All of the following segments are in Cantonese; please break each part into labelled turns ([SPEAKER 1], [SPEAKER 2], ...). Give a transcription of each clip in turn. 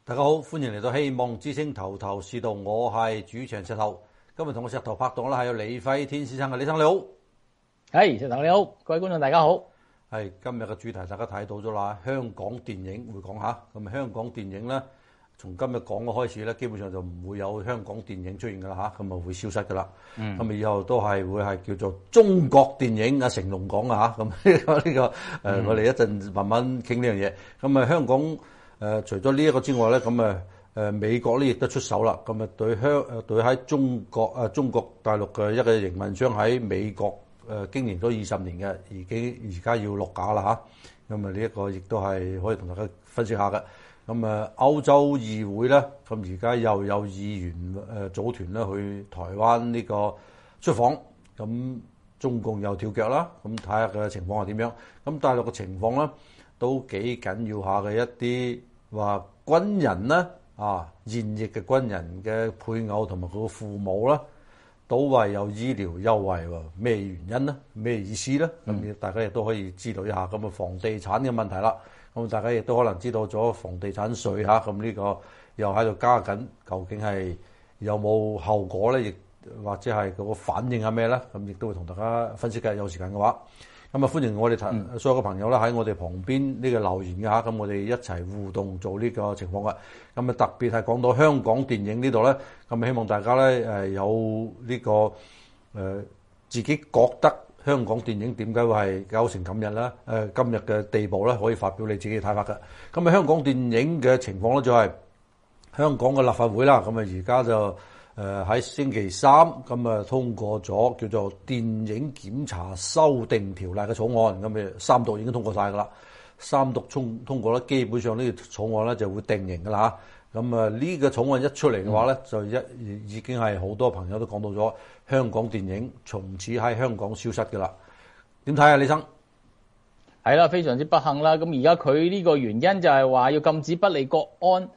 [SPEAKER 1] 大家好，歡迎嚟到希望之星頭頭是道，我係主持人石頭。今日同我石頭拍檔啦，係有李輝天先生嘅，李生你好。
[SPEAKER 2] 係石頭你好，各位觀眾大家好。
[SPEAKER 1] 係今日嘅主題大家睇到咗啦，香港電影會講下。咁香港電影咧，從今日講嘅開始咧，基本上就唔會有香港電影出現㗎啦嚇，咁啊會消失㗎啦。咁以後都係會係叫做中國電影啊，成龍講嘅嚇。咁呢個我哋一陣慢慢傾呢樣嘢。咁啊香港除咗呢一個之外咧，咁美國咧亦都出手啦。咁啊對喺中國大陸嘅一個營運商喺美國經營咗20年嘅，而家要落架啦嚇。咁啊呢一個亦都係可以同大家分析下嘅。咁啊歐洲議會咧，咁而家又有議員組團咧去台灣呢個出訪，咁中共又跳腳啦。咁睇下嘅情況係點樣。咁大陸嘅情況咧都幾緊要下嘅，一啲話軍人咧現役嘅軍人嘅配偶同埋佢嘅父母啦，都話有醫療優惠喎，咩原因咧？咩意思咧？咁大家亦都可以知道一下。咁啊房地產嘅問題啦，咁大家亦都可能知道咗房地產稅嚇，咁呢個又喺度加緊，究竟係有冇後果咧？亦或者係個反應係咩咧？咁亦都會同大家分析嘅，有時間嘅話。咁啊，歡迎我哋所有嘅朋友啦，喺我哋旁邊呢個留言嘅嚇，咁我哋一齊互動做呢個情況嘅。咁啊，特別係講到香港電影呢度咧，咁希望大家咧有呢個自己覺得香港電影點解會係搞成今日咧？今日嘅地步咧，可以發表你自己嘅睇法嘅。咁啊，香港電影嘅情況咧就係香港嘅立法會啦，咁啊而家就喺星期三咁啊通過咗叫做電影檢查修訂條例嘅草案，咁三讀已經通過晒噶啦，三讀通過咧，基本上呢個草案咧就會定型噶啦嚇。咁啊呢個草案一出嚟嘅話咧，就已經係好多朋友都講到咗香港電影從此喺香港消失噶啦。點睇啊，李生？
[SPEAKER 2] 係啦，非常之不幸啦。咁而家佢呢個原因就係話要禁止不利國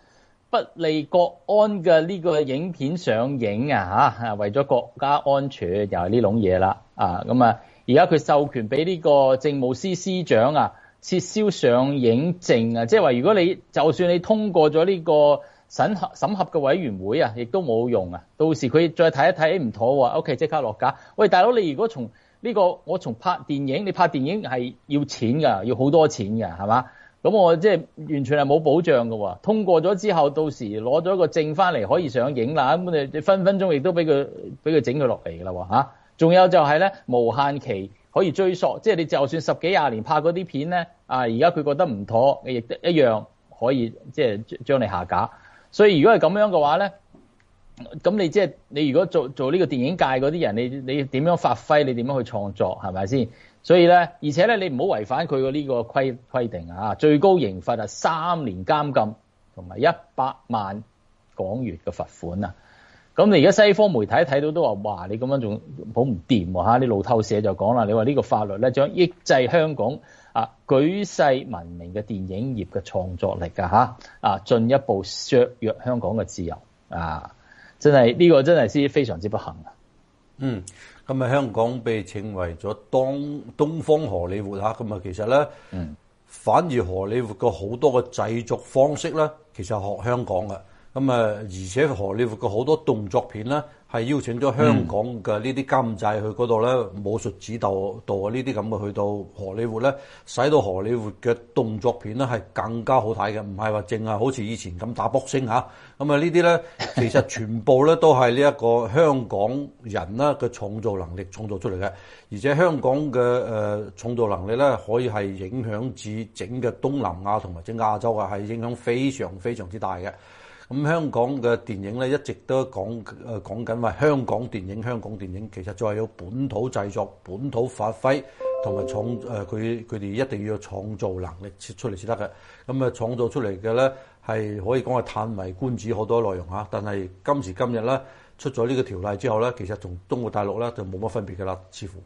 [SPEAKER 2] 安嘅呢個影片上映啊嚇，為咗國家安全又係呢種嘢啦啊。咁啊而家佢授權俾呢個政務司司長啊撤銷上映證啊，即係話如果就算你通過咗呢個審核嘅委員會啊，亦都冇用啊。到時佢再睇一睇唔妥喎，OK 即刻落架。喂大佬，你如果從我從拍電影，你拍電影係要錢㗎，要好多錢㗎，係嘛？咁我即係完全係冇保障㗎喎。通過咗之後，到時攞咗個證翻嚟可以上映啦。咁你分分鐘亦都俾佢整佢落嚟㗎啦喎嚇。仲有就係咧無限期可以追溯，即係你就算10幾20年拍嗰啲片咧，而家佢覺得唔妥，亦都一樣可以即係將你下架。所以如果係咁樣嘅話咧，咁你如果做呢個電影界嗰啲人，你點樣發揮？你點樣去創作？係咪先？所以咧，而且咧，你唔好違反佢個呢個規定啊！最高刑罰係3年監禁同埋100萬港元嘅罰款啊！咁你而家西方媒體睇到都話：哇！你咁樣仲好唔掂喎嚇！你路透社就講啦，你話呢個法律咧將抑制香港舉世聞名嘅電影業嘅創作力㗎嚇進一步削弱香港嘅自由啊！真係呢個真係非常之不幸啊！
[SPEAKER 1] 咁啊香港被稱為咗東方荷里活嚇，咁啊其實咧，反而荷里活嘅好多嘅製作方式咧，其實係學香港嘅。咁啊，而且荷里活嘅好多動作片咧，係邀請咗香港嘅呢啲監製去嗰度咧，武術指導啊呢啲咁嘅去到荷里活咧，使到荷里活嘅動作片咧係更加好睇嘅，唔係話淨係好似以前咁打卜星嚇。咁啊呢啲咧，其實全部咧都係呢一個香港人啦嘅創造能力創造出嚟嘅，而且香港嘅創造能力咧可以係影響至整個東南亞同埋整個亞洲嘅，係影響非常非常之大嘅。咁香港嘅電影咧一直都講緊話香港電影其實就係有本土製作、本土發揮同埋佢哋一定要有創造能力出嚟先得嘅。咁創造出嚟嘅咧係可以講係歎為觀止好多內容嚇，但係今時今日咧出咗呢個條例之後咧，其實同中國大陸咧就冇乜分別㗎啦，似乎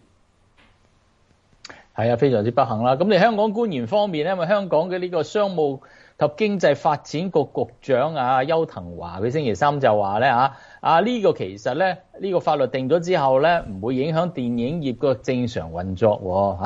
[SPEAKER 2] 係啊，非常之不幸啦。咁你香港官員方面咧，因為香港嘅呢個商務及經濟發展局局長邱騰華，佢星期三就話咧呢個其實咧呢個法律定咗之後咧，唔會影響電影業個正常運作喎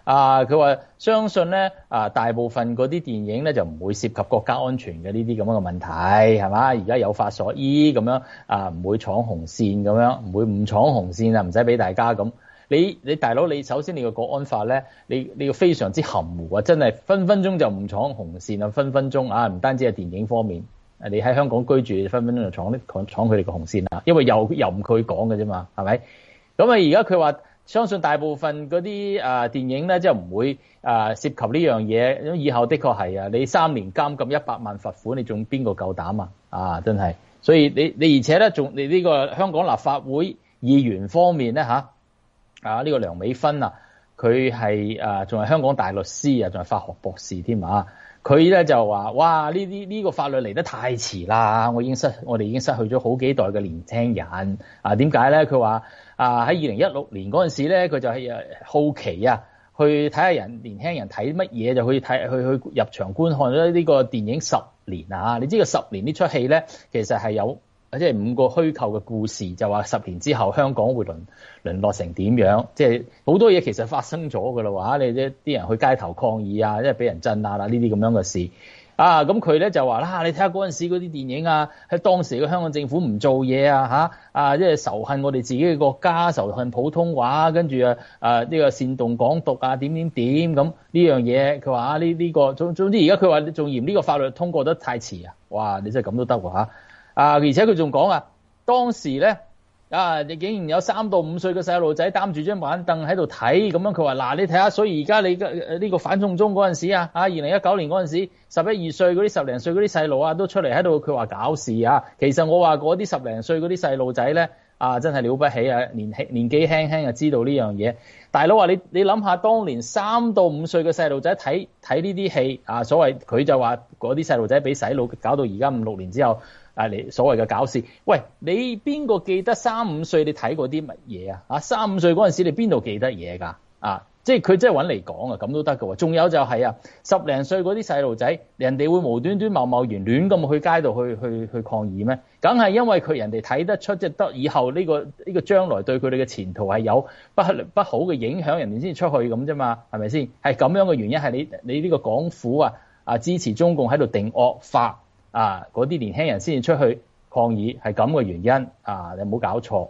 [SPEAKER 2] 佢話相信咧大部分嗰啲電影咧就唔會涉及國家安全嘅呢啲咁樣嘅問題，係嘛？而家有法所依咁樣唔會闖紅線咁樣，唔會唔闖紅線啊，唔使俾大家咁。你大佬，你首先你個國安法咧，你要非常之含糊啊，真係分分鐘就唔闖紅線啊，分分鐘唔單止係電影方面，你喺香港居住分分鐘就闖佢哋個紅線啊，因為又唔佢講嘅啫嘛，係咪？咁而家佢話相信大部分嗰啲電影咧，即係唔會涉及呢樣嘢。咁以後的確係啊，你3年監禁100萬罰款，你仲邊個夠膽啊？真係，所以你而且咧，仲你呢個香港立法會議員方面咧呢個梁美芬佢係仲係香港大律師啊，仲係法學博士添啊！佢咧就話：哇！呢個法律嚟得太遲啦！我哋已經失去咗好幾代嘅年輕人點解咧？佢話喺2016年嗰陣時咧，佢就係好奇去睇下年輕人睇乜嘢，就去入場觀看咗呢個電影10年你知個10年呢出戲咧，其實係有即係5個虛構嘅故事，就話10年之後香港會淪落成點樣？即係好多嘢其實發生咗㗎啦喎！你啲人去街頭抗議即係俾人鎮壓呢啲咁樣嘅事咁佢咧就話你睇下嗰陣時嗰啲電影喺當時嘅香港政府唔做嘢即係仇恨我哋自己嘅國家，仇恨普通話，跟住呢個煽動港獨點咁呢樣嘢，佢話呢個總之而家佢話仲嫌呢個法律通過得太遲哇！你真係咁都得喎而且佢仲講當時咧你竟然有3到5歲嘅細路仔擔住張板凳喺度睇，咁樣佢話你睇下，所以而家你呢個反送中嗰陣時2019年嗰陣時11、12歲嗰啲10零歲嗰啲細路都出嚟喺度，佢話搞事其實我話嗰啲10零歲嗰啲細路仔咧真係了不起年紀輕輕就知道呢樣嘢。大佬話你諗下，當年3到5歲嘅細路仔睇呢啲戲所謂佢就話嗰啲細路仔俾洗腦，搞到而家5、6年之後你所謂嘅搞事。喂，你邊個記得3、5歲你睇過啲乜嘢3、5歲嗰陣時你邊度記得嘢㗎即係佢真係揾嚟講咁都得㗎喎。仲有就係10零歲嗰啲細路仔，人哋會無端端貿貿然亂咁去街度去抗議咩？梗係因為人哋睇得出即係得以後呢個將來對佢哋嘅前途係有不好嘅影響，人哋先出去咁啫嘛，係咪先？係咁樣嘅原因，係你呢個港府支持中共喺度定惡法嗰啲年輕人先至出去抗議，係咁嘅原因你唔好搞錯。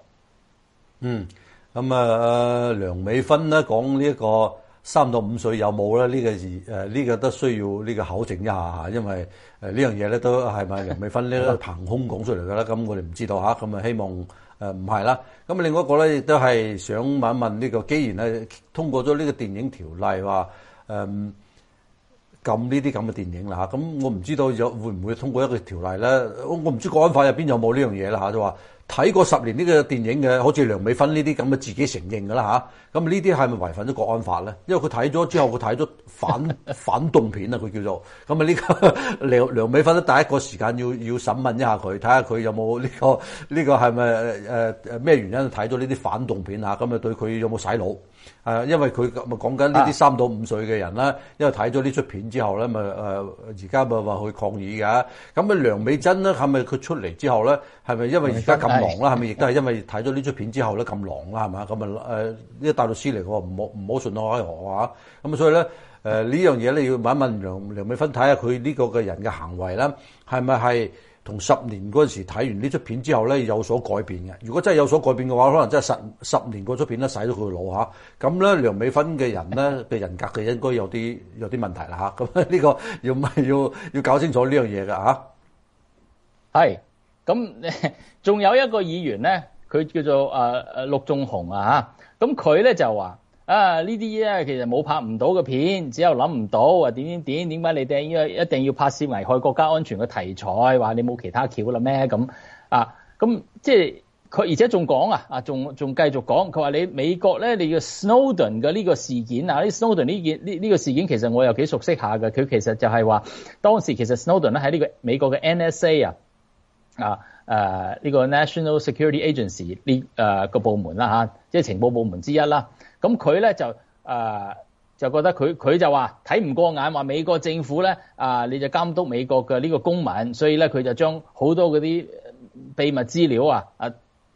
[SPEAKER 1] 咁梁美芬咧講呢一個3到5歲有冇咧？呢個都需要呢個考證一下，因為呢樣嘢咧都係咪梁美芬呢個憑空講出嚟㗎啦？咁我哋唔知道咁希望唔係啦。咁另外一個咧亦都係想問一問呢個，既然係通過咗呢個電影條例話禁呢啲咁嘅電影啦咁我唔知道會唔會通過一個條例咧？我唔知國安法入邊有冇呢樣嘢啦就話睇過10年呢個電影嘅，好似梁美芬呢啲咁嘅自己承認㗎啦咁呢啲係咪違反咗國安法咧？因為佢睇咗之後，佢睇咗反動片佢叫做咁呢個梁美芬咧，第一個時間要審問一下佢，睇下佢有冇呢個係咪咩原因睇咗呢啲反動片咁對佢有冇洗腦？因為佢咪講緊呢啲3到5歲嘅人啦，因為睇咗呢出片之後咧，咪而家咪話去抗議㗎。咁梁美珍咧，係咪佢出嚟之後咧，係咪因為而家咁狼啦？係咪亦都係因為睇咗呢出片之後咧咁狼啦？係嘛？咁呢個大律師嚟嘅喎，唔好順口開河咁所以咧呢樣嘢咧要問一問梁美芬，睇下佢呢個嘅人嘅行為咧，係咪係同10年嗰陣時睇完呢出片之後咧有所改變嘅？如果真係有所改變嘅話，可能真係10年嗰出片咧洗咗佢個腦咁咧梁美芬嘅人咧嘅人格嘅應該有啲問題啦咁呢個要搞清楚呢樣嘢㗎
[SPEAKER 2] 係咁，仲有一個議員咧，佢叫做陸頌雄咁佢咧就話呢啲嘢其實冇拍唔到嘅片，只有諗唔到點解你哋一定要拍攝危害國家安全嘅題材，話你冇其他橋啦咩咁咁即係佢，而且仲講仲繼續講，佢話你美國咧，你嘅 Snowden 嘅呢個事件呢 Snowden 呢個事件其實我又幾熟悉下嘅，佢其實就係話當時其實 Snowden 咧喺呢個美國嘅 NSA 呢個 National Security Agency 呢個部門啦即係情報部門之一啦。咁佢咧就覺得佢就話睇唔過眼，話美國政府咧你就監督美國嘅呢個公民，所以咧佢就將好多嗰啲秘密資料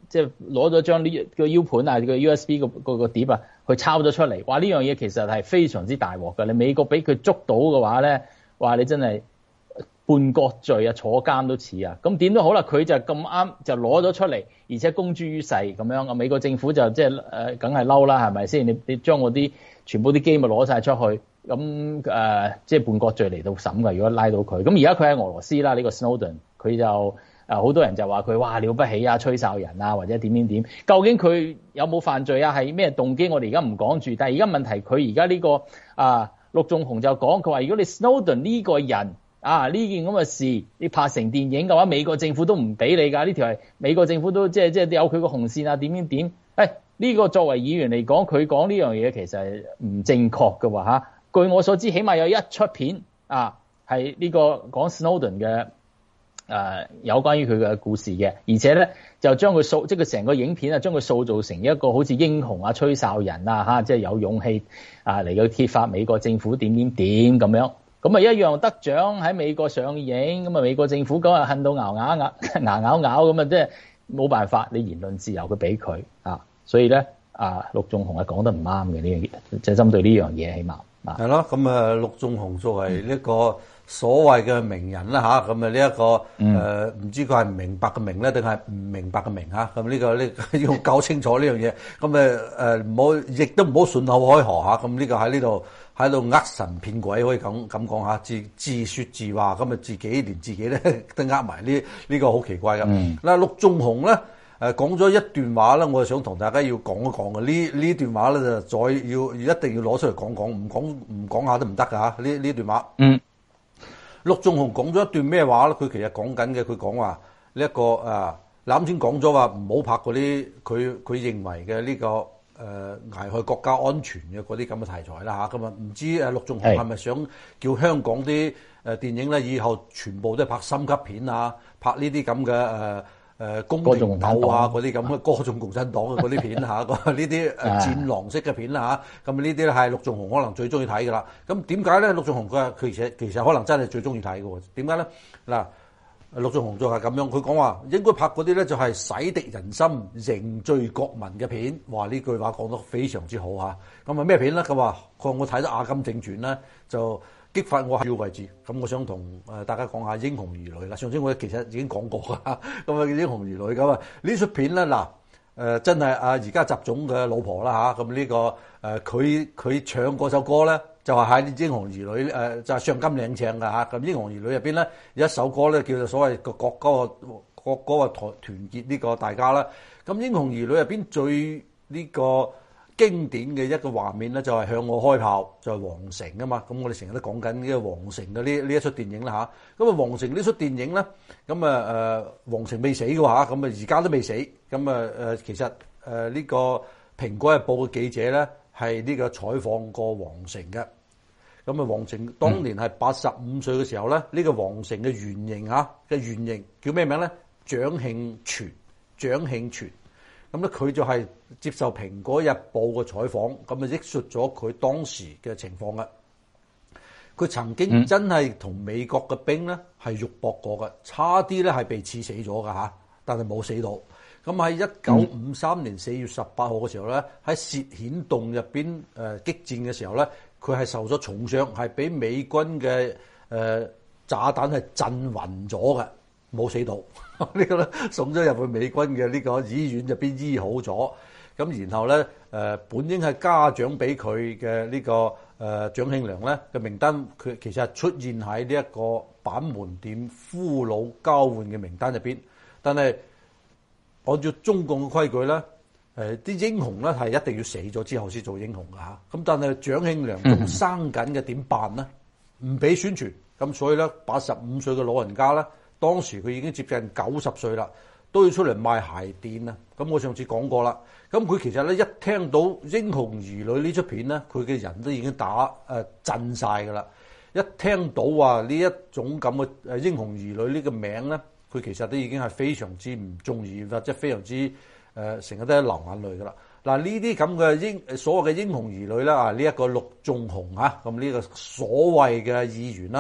[SPEAKER 2] 即係攞咗張呢個 U 盤啊，個 USB 個碟啊，佢抄咗出嚟。話呢樣嘢其實係非常之大鑊㗎。你美國俾佢捉到嘅話咧，話你真係叛國罪啊，坐監都似啊。咁點都好啦，佢就咁啱就攞咗出嚟，而且公諸於世咁樣。美國政府就即係梗係嬲啦，係咪先？你將我啲全部啲機密攞晒出去。咁即係叛國罪嚟到審㗎，如果拉到佢。咁而家佢喺俄羅斯啦，呢個 Snowden，佢就好多人就話佢哇了不起啊，吹哨人啊，或者點點點。究竟佢有冇犯罪啊？係咩動機？我哋而家唔講住。但係而家問題，佢而家呢個陸頌雄就講，佢話如果你 Snowden 呢個人呢件咁嘅事，你拍成電影嘅話，美國政府都唔俾你㗎。呢條係美國政府都即係有佢個紅線啊，點點點。呢個作為議員嚟講，佢講呢樣嘢其實係唔正確嘅喎嚇。據我所知，起碼有一出片係呢個講 Snowden 嘅有關於佢嘅故事嘅，而且咧就將佢即係佢成個影片將佢塑造成一個好似英雄啊、吹哨人啊即係有勇氣嚟到揭發美國政府點點點咁樣，咁一樣得獎喺美國上映，咁美國政府嗰日恨到牙咬咁即係冇辦法，你言論自由佢俾佢所以咧陸頌雄係講得唔啱嘅呢樣嘢，即係針對呢樣嘢起碼。
[SPEAKER 1] 係咯，咁陸頌雄作為呢個所謂嘅名人啦嚇，咁呢一個唔知佢係唔明白嘅明咧，定係唔明白嘅明嚇，咁呢個要搞清楚呢樣嘢，咁唔好，亦都唔好順口開河嚇，咁呢個喺呢度呃神騙鬼可以咁講嚇，自説自話，咁自己連自己咧都呃埋，呢個好奇怪㗎。嗱，陸頌雄咧。講咗一段話咧，我就想同大家要講一講嘅。呢段話咧就再一定要攞出嚟講講，唔講下都唔得㗎嚇。呢段話，陸頌雄講咗一段咩話咧？佢其實講緊嘅，佢講話呢一個啱先講咗話唔好拍嗰啲佢認為嘅呢個危害國家安全嘅嗰啲咁嘅題材啦嚇。咁唔知陸頌雄係咪想叫香港啲電影咧以後全部都係拍三級片啊？拍呢啲咁嘅宮廷鬥啊，嗰啲咁嘅歌頌共產黨嘅嗰啲片嚇，呢啲戰狼式嘅片啦嚇，咁呢啲咧係陸頌雄可能最中意睇㗎啦。咁點解咧？陸頌雄佢其實可能真係最中意睇嘅喎。點解咧？嗱，陸頌雄就係咁樣，佢講話應該拍嗰啲咧就係洗滌人心、凝聚國民嘅片。哇！呢句話講得非常之好嚇。咁咩片咧？佢話我睇咗《阿甘正傳》咧就激發我要位置，咁我想同大家講下英雄兒女啦。上次我其實已經講過㗎，咁英雄兒女咁呢出片咧真係而家習總嘅老婆啦嚇，咁呢個佢唱嗰首歌咧就係喺英雄兒女就係上甘嶺唱㗎嚇。咁英雄兒女入邊咧有一首歌咧叫做所謂個國歌團結呢個大家啦。咁英雄兒女入邊最呢個經典嘅一個畫面咧就係向我開炮，就係皇城啊嘛。咁我哋成日都講緊呢個皇城嘅呢一出電影啦嚇。咁皇城呢出電影咧，咁皇城未死嘅話，咁而家都未死。咁其實呢個蘋果日報嘅記者咧係呢個採訪過皇城嘅。咁皇城當年係85歲嘅時候咧，呢個皇城嘅原型叫咩名咧？蔣慶全。咁咧佢就係接受《蘋果日報》嘅採訪，咁憶述咗佢當時嘅情況嘅。佢曾經真係同美國嘅兵咧係肉搏過嘅，差啲咧係被刺死咗㗎嚇，但係冇死到。咁喺1953年4月18號嘅時候咧，喺薛顯洞入邊激戰嘅時候咧，佢係受咗重傷，係俾美軍嘅炸彈係震暈咗嘅。冇死到，呢個咧送咗入去美軍嘅呢個醫院入邊醫好咗，咁然後咧本應係嘉獎俾佢嘅呢個蔣慶良咧嘅名單，佢其實係出現喺呢一個板門店俘虜交換嘅名單入邊，但係按照中共嘅規矩咧，啲英雄咧係一定要死咗之後先做英雄㗎嚇，咁但係蔣慶良仲生緊嘅點辦咧？唔俾宣傳，咁所以咧85歲嘅老人家咧。當時佢已經接近90歲啦，都要出嚟賣鞋墊啊！咁我上次講過啦，咁佢其實咧一聽到《英雄兒女》呢出片咧，佢嘅人都已經震晒㗎啦！一聽到話呢一種咁嘅《英雄兒女》呢個名咧，佢其實都已經係非常之唔中意，或者非常之成日都係流眼淚㗎啦！嗱，呢啲咁嘅所謂嘅英雄兒女啦，呢一個陸頌雄嚇，咁呢個所謂嘅議員啦。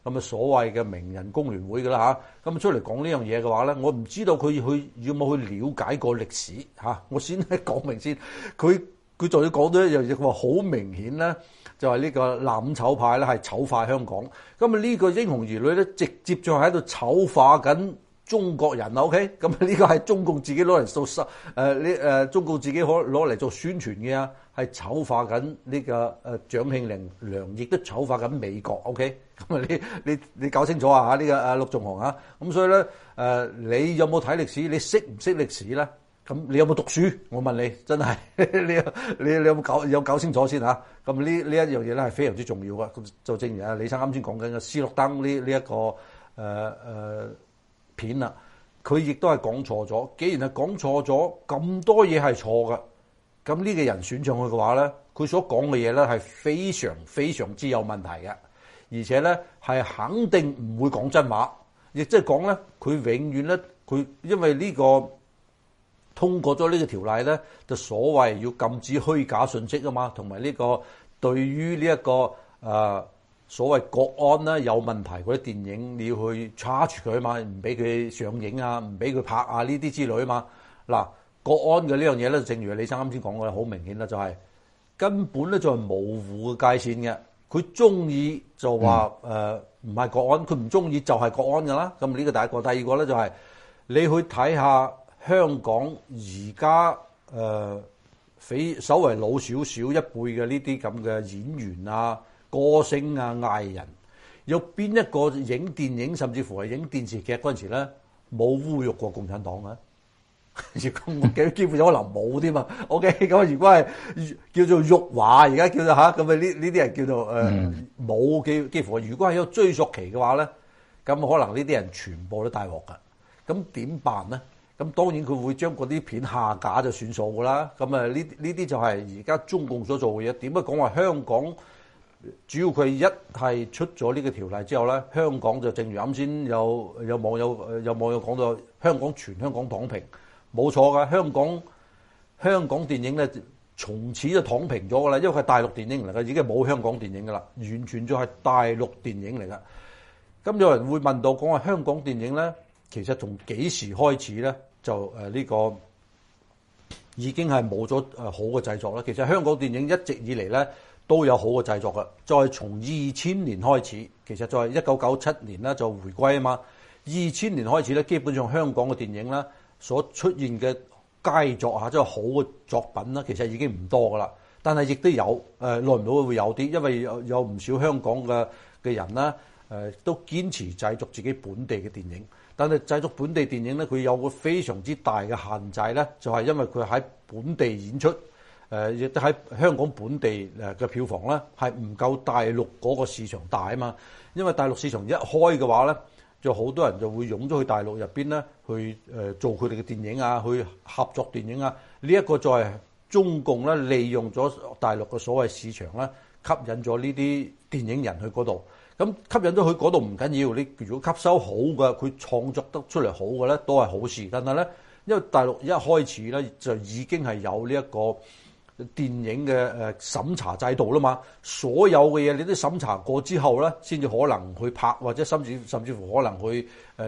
[SPEAKER 1] 咁啊所謂嘅名人工聯會㗎啦嚇，咁出嚟講呢樣嘢嘅話咧，我唔知道佢要冇去了解過歷史嚇，我先講明先，佢仲要講到一樣嘢，佢話好明顯咧，就係呢個攬炒派咧係醜化香港，咁啊呢個英雄兒女咧直接就喺度醜化緊中國人 OK， 咁呢個係中共自己攞嚟做中共自己攞嚟做宣傳嘅啊，係醜化緊呢個蔣慶良，亦都醜化緊美國 OK， 咁啊你搞清楚啊嚇呢個陸頌雄啊，咁所以咧你有冇睇歷史？你識唔識歷史咧？咁你有冇讀書？我問你，真係你有冇搞清楚先嚇？咁呢一樣嘢咧係非常之重要嘅。咁就正如啊李生啱先講緊嘅斯諾登呢一個片啦，佢亦都係講錯咗。既然係講錯咗，咁多嘢係錯嘅，咁呢個人選上去嘅話咧，佢所講嘅嘢咧係非常非常之有問題嘅，而且咧係肯定唔會講真話，亦即係講咧佢永遠咧佢因為呢個通過咗呢個條例咧，就所謂要禁止虛假信息啊嘛，同埋呢個對於呢一個所謂國安咧有問題嗰啲電影，你要去 charge 佢啊嘛，唔俾佢上映啊，唔俾佢拍啊呢啲之類啊嘛。嗱，國安嘅呢樣嘢咧，正如李生啱先講嘅，好明顯啦，就係根本咧就係模糊嘅界線嘅。佢中意就話唔係國安，佢唔中意就係國安㗎啦。咁呢個第一個，第二個咧就係你去睇下香港而家稍為老少少一輩嘅呢啲咁嘅演員啊、歌星啊、藝人，有邊一個影電影甚至乎係影電視劇嗰陣時咧冇侮辱過共產黨啊？如果我幾乎有可能冇添嘛。OK， 咁如果係叫做辱華，而家叫做嚇，咁啊呢啲係叫做冇幾乎。如果係有追溯期嘅話咧，咁可能呢啲人全部都大鑊㗎。咁點辦咧？咁當然佢會將嗰啲片下架就算數㗎啦。咁啊呢啲就係而家中共所做嘅嘢。點解講話香港？主要佢一係出咗呢個條例之後咧，香港就正如啱先有網友講到，全香港躺平，冇錯㗎。香港電影咧，從此就躺平咗㗎啦，因為佢係大陸電影嚟㗎，已經冇香港電影㗎啦，完全就係大陸電影嚟㗎。咁有人會問到講話香港電影咧，其實從幾時開始咧就呢個已經係冇咗好嘅製作啦。其實香港電影一直以嚟咧都有好嘅製作㗎，再從2000年開始，其實在1997年咧就回歸啊嘛。2000年開始咧，基本上香港嘅電影咧所出現嘅佳作啊，即係好嘅作品啦，其實已經唔多㗎啦。但係亦都有耐唔耐會有啲，因為有唔少香港嘅人啦，都堅持製作自己本地嘅電影。但係製作本地電影咧，佢有個非常之大嘅限制咧，就係因為佢喺本地演出。亦都喺香港本地嘅票房咧，係唔夠大陸嗰個市場大啊嘛。因為大陸市場一開嘅話咧，就好多人就會湧咗去大陸入邊咧，去做佢哋嘅電影啊，去合作電影啊。呢一個就係中共咧利用咗大陸嘅所謂市場咧，吸引咗呢啲電影人去嗰度。咁吸引咗去嗰度唔緊要，你如果吸收好嘅，佢創作得出嚟好嘅咧，都係好事。但係咧，因為大陸一開始咧就已經係有呢一個電影嘅審查制度啦嘛，所有嘅嘢你都審查過之後咧，先至可能去拍，或者甚至乎可能去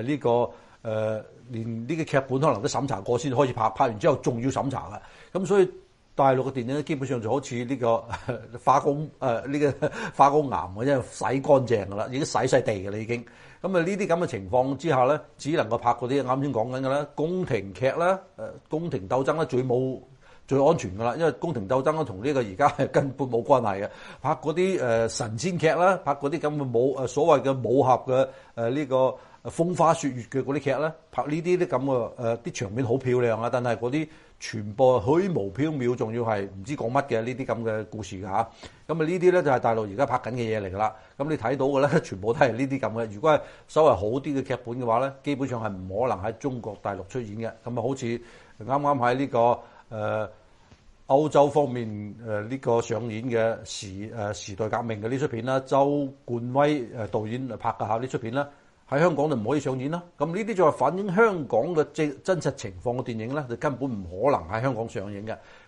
[SPEAKER 1] 連呢個劇本可能都審查過先開始拍，拍完之後仲要審查嘅。咁所以大陸嘅電影咧，基本上就好似呢個花崗岩嘅啫，洗乾淨㗎啦，已經洗地㗎啦已經。咁啊呢啲咁嘅情況之下咧，只能夠拍嗰啲啱先講緊嘅啦，宮廷劇啦，宮廷鬥爭啦，最安全㗎啦，因為宮廷鬥爭咧同呢個而家係根本冇關係嘅。拍嗰啲神仙劇啦，拍嗰啲咁嘅所謂嘅武俠嘅呢個風花雪月嘅嗰啲劇咧，拍呢啲咁嘅啲場面好漂亮啊，但係嗰啲全部虛無縹緲，仲要係唔知講乜嘅呢啲咁嘅故事㗎嚇。咁啊呢啲咧就係大陸而家拍緊嘅嘢嚟㗎啦。咁你睇到嘅咧，全部都係呢啲咁嘅。如果係稍為好啲嘅劇本嘅話咧，基本上係唔可能喺中國大陸出演嘅。咁啊好似啱啱喺呢個歐洲方面呢個上演嘅時代革命嘅呢出片啦，周冠威導演拍嘅嚇呢出片啦，喺香港就唔可以上演啦。咁呢啲就係反映香港嘅真實情況嘅電影咧，就根本唔可能喺香港上映嘅。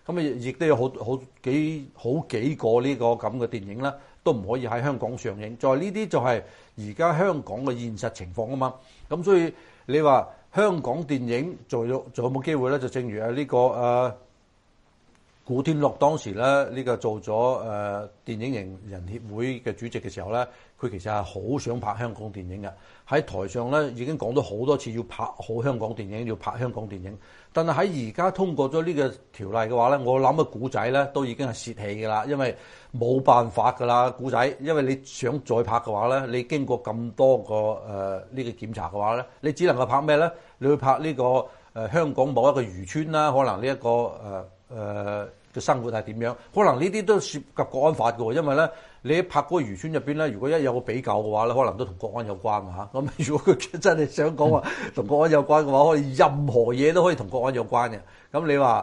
[SPEAKER 1] 咁亦都有好幾個呢個咁嘅電影啦，都唔可以喺香港上映。再呢啲就係而家香港嘅現實情況啊嘛。咁所以你話香港電影仲有冇機會咧？就正如呢個古天樂當時咧呢個做咗電影人協會嘅主席嘅時候咧，佢其實係好想拍香港電影嘅。喺台上咧已經講咗好多次要拍好香港電影，要拍香港電影。但係喺而家通過咗呢個條例嘅話咧，我諗嘅古仔咧都已經係泄氣㗎啦，因為冇辦法㗎啦古仔，因為你想再拍嘅話咧，你經過咁多個呢個檢查嘅話咧，你只能夠拍咩咧？你會拍呢個香港某一個漁村啦，可能呢一個嘅生活係點樣？可能呢啲都涉及國安法嘅喎，因為咧你拍嗰個漁村入邊咧，如果一有個比較嘅話咧，可能都同國安有關嚇。咁如果佢真係想講話同國安有關嘅話，可以任何嘢都可以同國安有關嘅。咁你話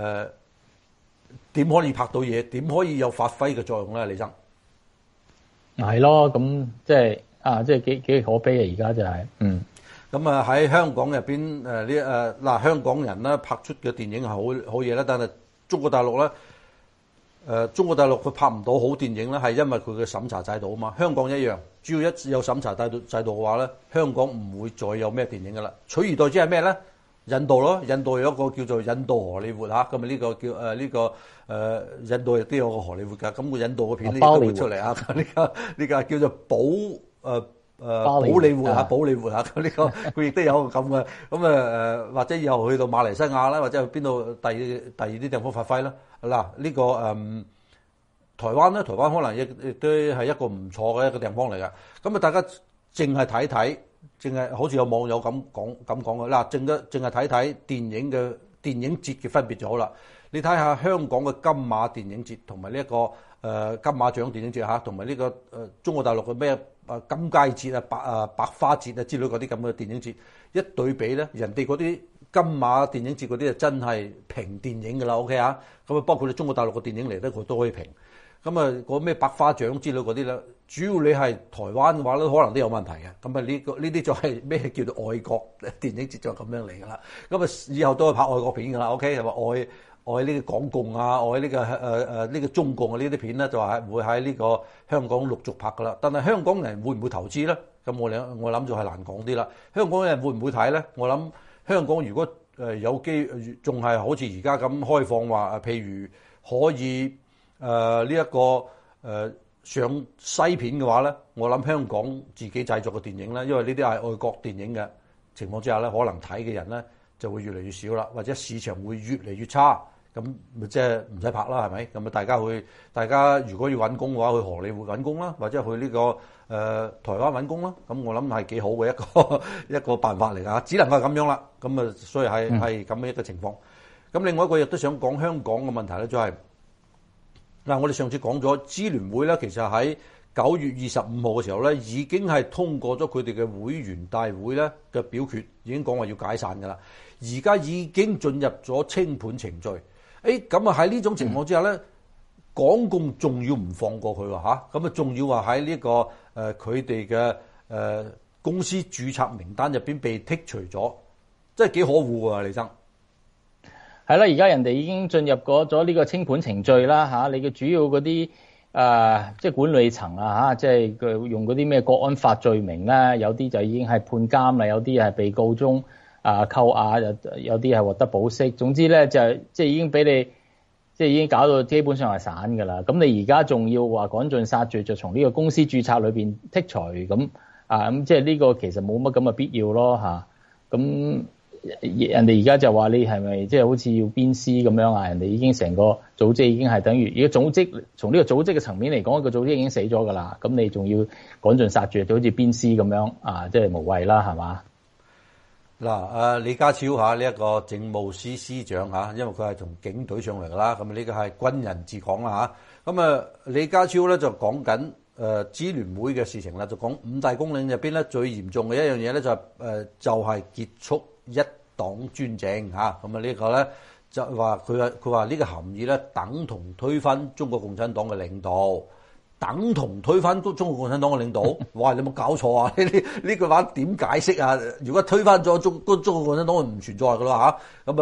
[SPEAKER 1] 點可以拍到嘢？點可以有發揮嘅作用咧？李生
[SPEAKER 2] 係咯，咁即係幾可悲啊！而家就係
[SPEAKER 1] 咁啊喺香港入邊香港人咧拍出嘅電影係好嘢啦，但係中國大陸咧，中國大陸佢拍唔到好電影咧，係因為佢嘅審查制度啊嘛。香港一樣，只要一有審查制度嘅話咧，香港唔會再有咩電影噶啦。取而代之係咩咧？印度咯，印度有一個叫做印度荷里活嚇，咁啊呢個叫印度亦都有個荷里活㗎。咁個印度嘅片呢都會出嚟啊！呢個叫做保利活嚇，保利活嚇，咁呢個佢亦都有咁嘅，咁或者以後去到馬來西亞啦，或者去邊度第二啲地方發揮啦。嗱，呢個台灣咧，台灣可能亦都係一個唔錯嘅一個地方嚟㗎。咁啊，大家淨係睇睇，淨係好似有網友咁講嘅嗱，淨係睇睇電影節嘅分別就好啦。你睇下香港嘅金馬電影節同埋呢一個金馬獎電影節嚇，同埋呢個中國大陸嘅咩金雞節啊、百花節啊之類嗰啲咁嘅電影節一對比咧，人哋嗰啲金馬電影節嗰啲就真係評電影㗎啦 ，OK 啊？咁啊，包括你中國大陸嘅電影嚟咧，佢都可以評。咁啊，嗰咩百花獎之類嗰啲咧，主要你係台灣嘅話咧，可能都有問題嘅。咁啊，呢啲就係咩叫做外國電影節就咁樣嚟㗎啦。咁啊，以後都係拍外國片㗎啦，OK 係咪愛呢個港共啊，愛呢個呢個中共啊呢啲片咧，就係會喺呢個香港陸續拍㗎啦。但係香港人會唔會投資咧？咁我諗就係難講啲啦。香港人會唔會睇咧？我諗香港如果有機仲係好似而家咁開放話，譬如可以呢一個上西片嘅話咧，我諗香港自己製作嘅電影咧，因為呢啲係外國電影嘅情況之下咧，可能睇嘅人咧就會越嚟越少啦，或者市場會越嚟越差。咁咪即係唔使拍啦，係咪？咁啊，大家如果要揾工嘅話，去荷里活揾工啦，或者去呢個台灣揾工啦。咁我諗係幾好嘅一個辦法嚟㗎，只能夠咁樣啦。咁啊，所以係咁嘅一個情況。咁另外一個亦都想講香港嘅問題咧，就係嗱，我哋上次講咗支聯會咧，其實喺9月25號嘅時候咧，已經係通過咗佢哋嘅會員大會咧嘅表決，已經講話要解散㗎啦。而家已經進入咗清盤程序。咁啊喺呢種情況之下咧，港共仲要唔放過佢喎嚇，咁啊仲要話喺呢個佢哋嘅公司註冊名單入邊被剔除咗，真係幾可惡啊！李生
[SPEAKER 2] 係啦，而家人哋已經進入咗呢個清盤程序啦嚇，你嘅主要嗰啲即係管理層啊嚇，即係佢用嗰啲咩國安法罪名啦，有啲就已經係判監啦，有啲係被告中。扣押有啲係獲得保釋，總之咧就即係已經俾你，即係已經搞到基本上係散㗎啦。咁你而家仲要話趕盡殺絕，就從呢個公司註冊裏邊剔除咁咁，即係呢個其實冇乜咁嘅必要咯嚇。咁人哋而家就話你係咪即係好似要鞭屍咁樣啊？人哋已經成個組織已經係等於，如果組織從呢個組織嘅層面嚟講，個組織已經死咗㗎啦。咁你仲要趕盡殺絕，就好似鞭屍咁樣即係無謂啦，係嘛？
[SPEAKER 1] 嗱，李家超嚇呢一個政務司司長嚇，因為佢係從警隊上嚟㗎啦，咁呢個係軍人治港啦嚇。咁啊，李家超咧就講緊支聯會嘅事情啦，就講5大綱領入邊咧最嚴重嘅一樣嘢咧就係結束一黨專政嚇。咁啊呢個咧就話佢話呢個含義咧等同推翻中國共產黨嘅領導。等同推翻中國共產黨嘅領導，哇！你有冇搞錯啊？呢句話點解釋啊？如果推翻咗中國共產黨，唔存在噶啦嚇。咁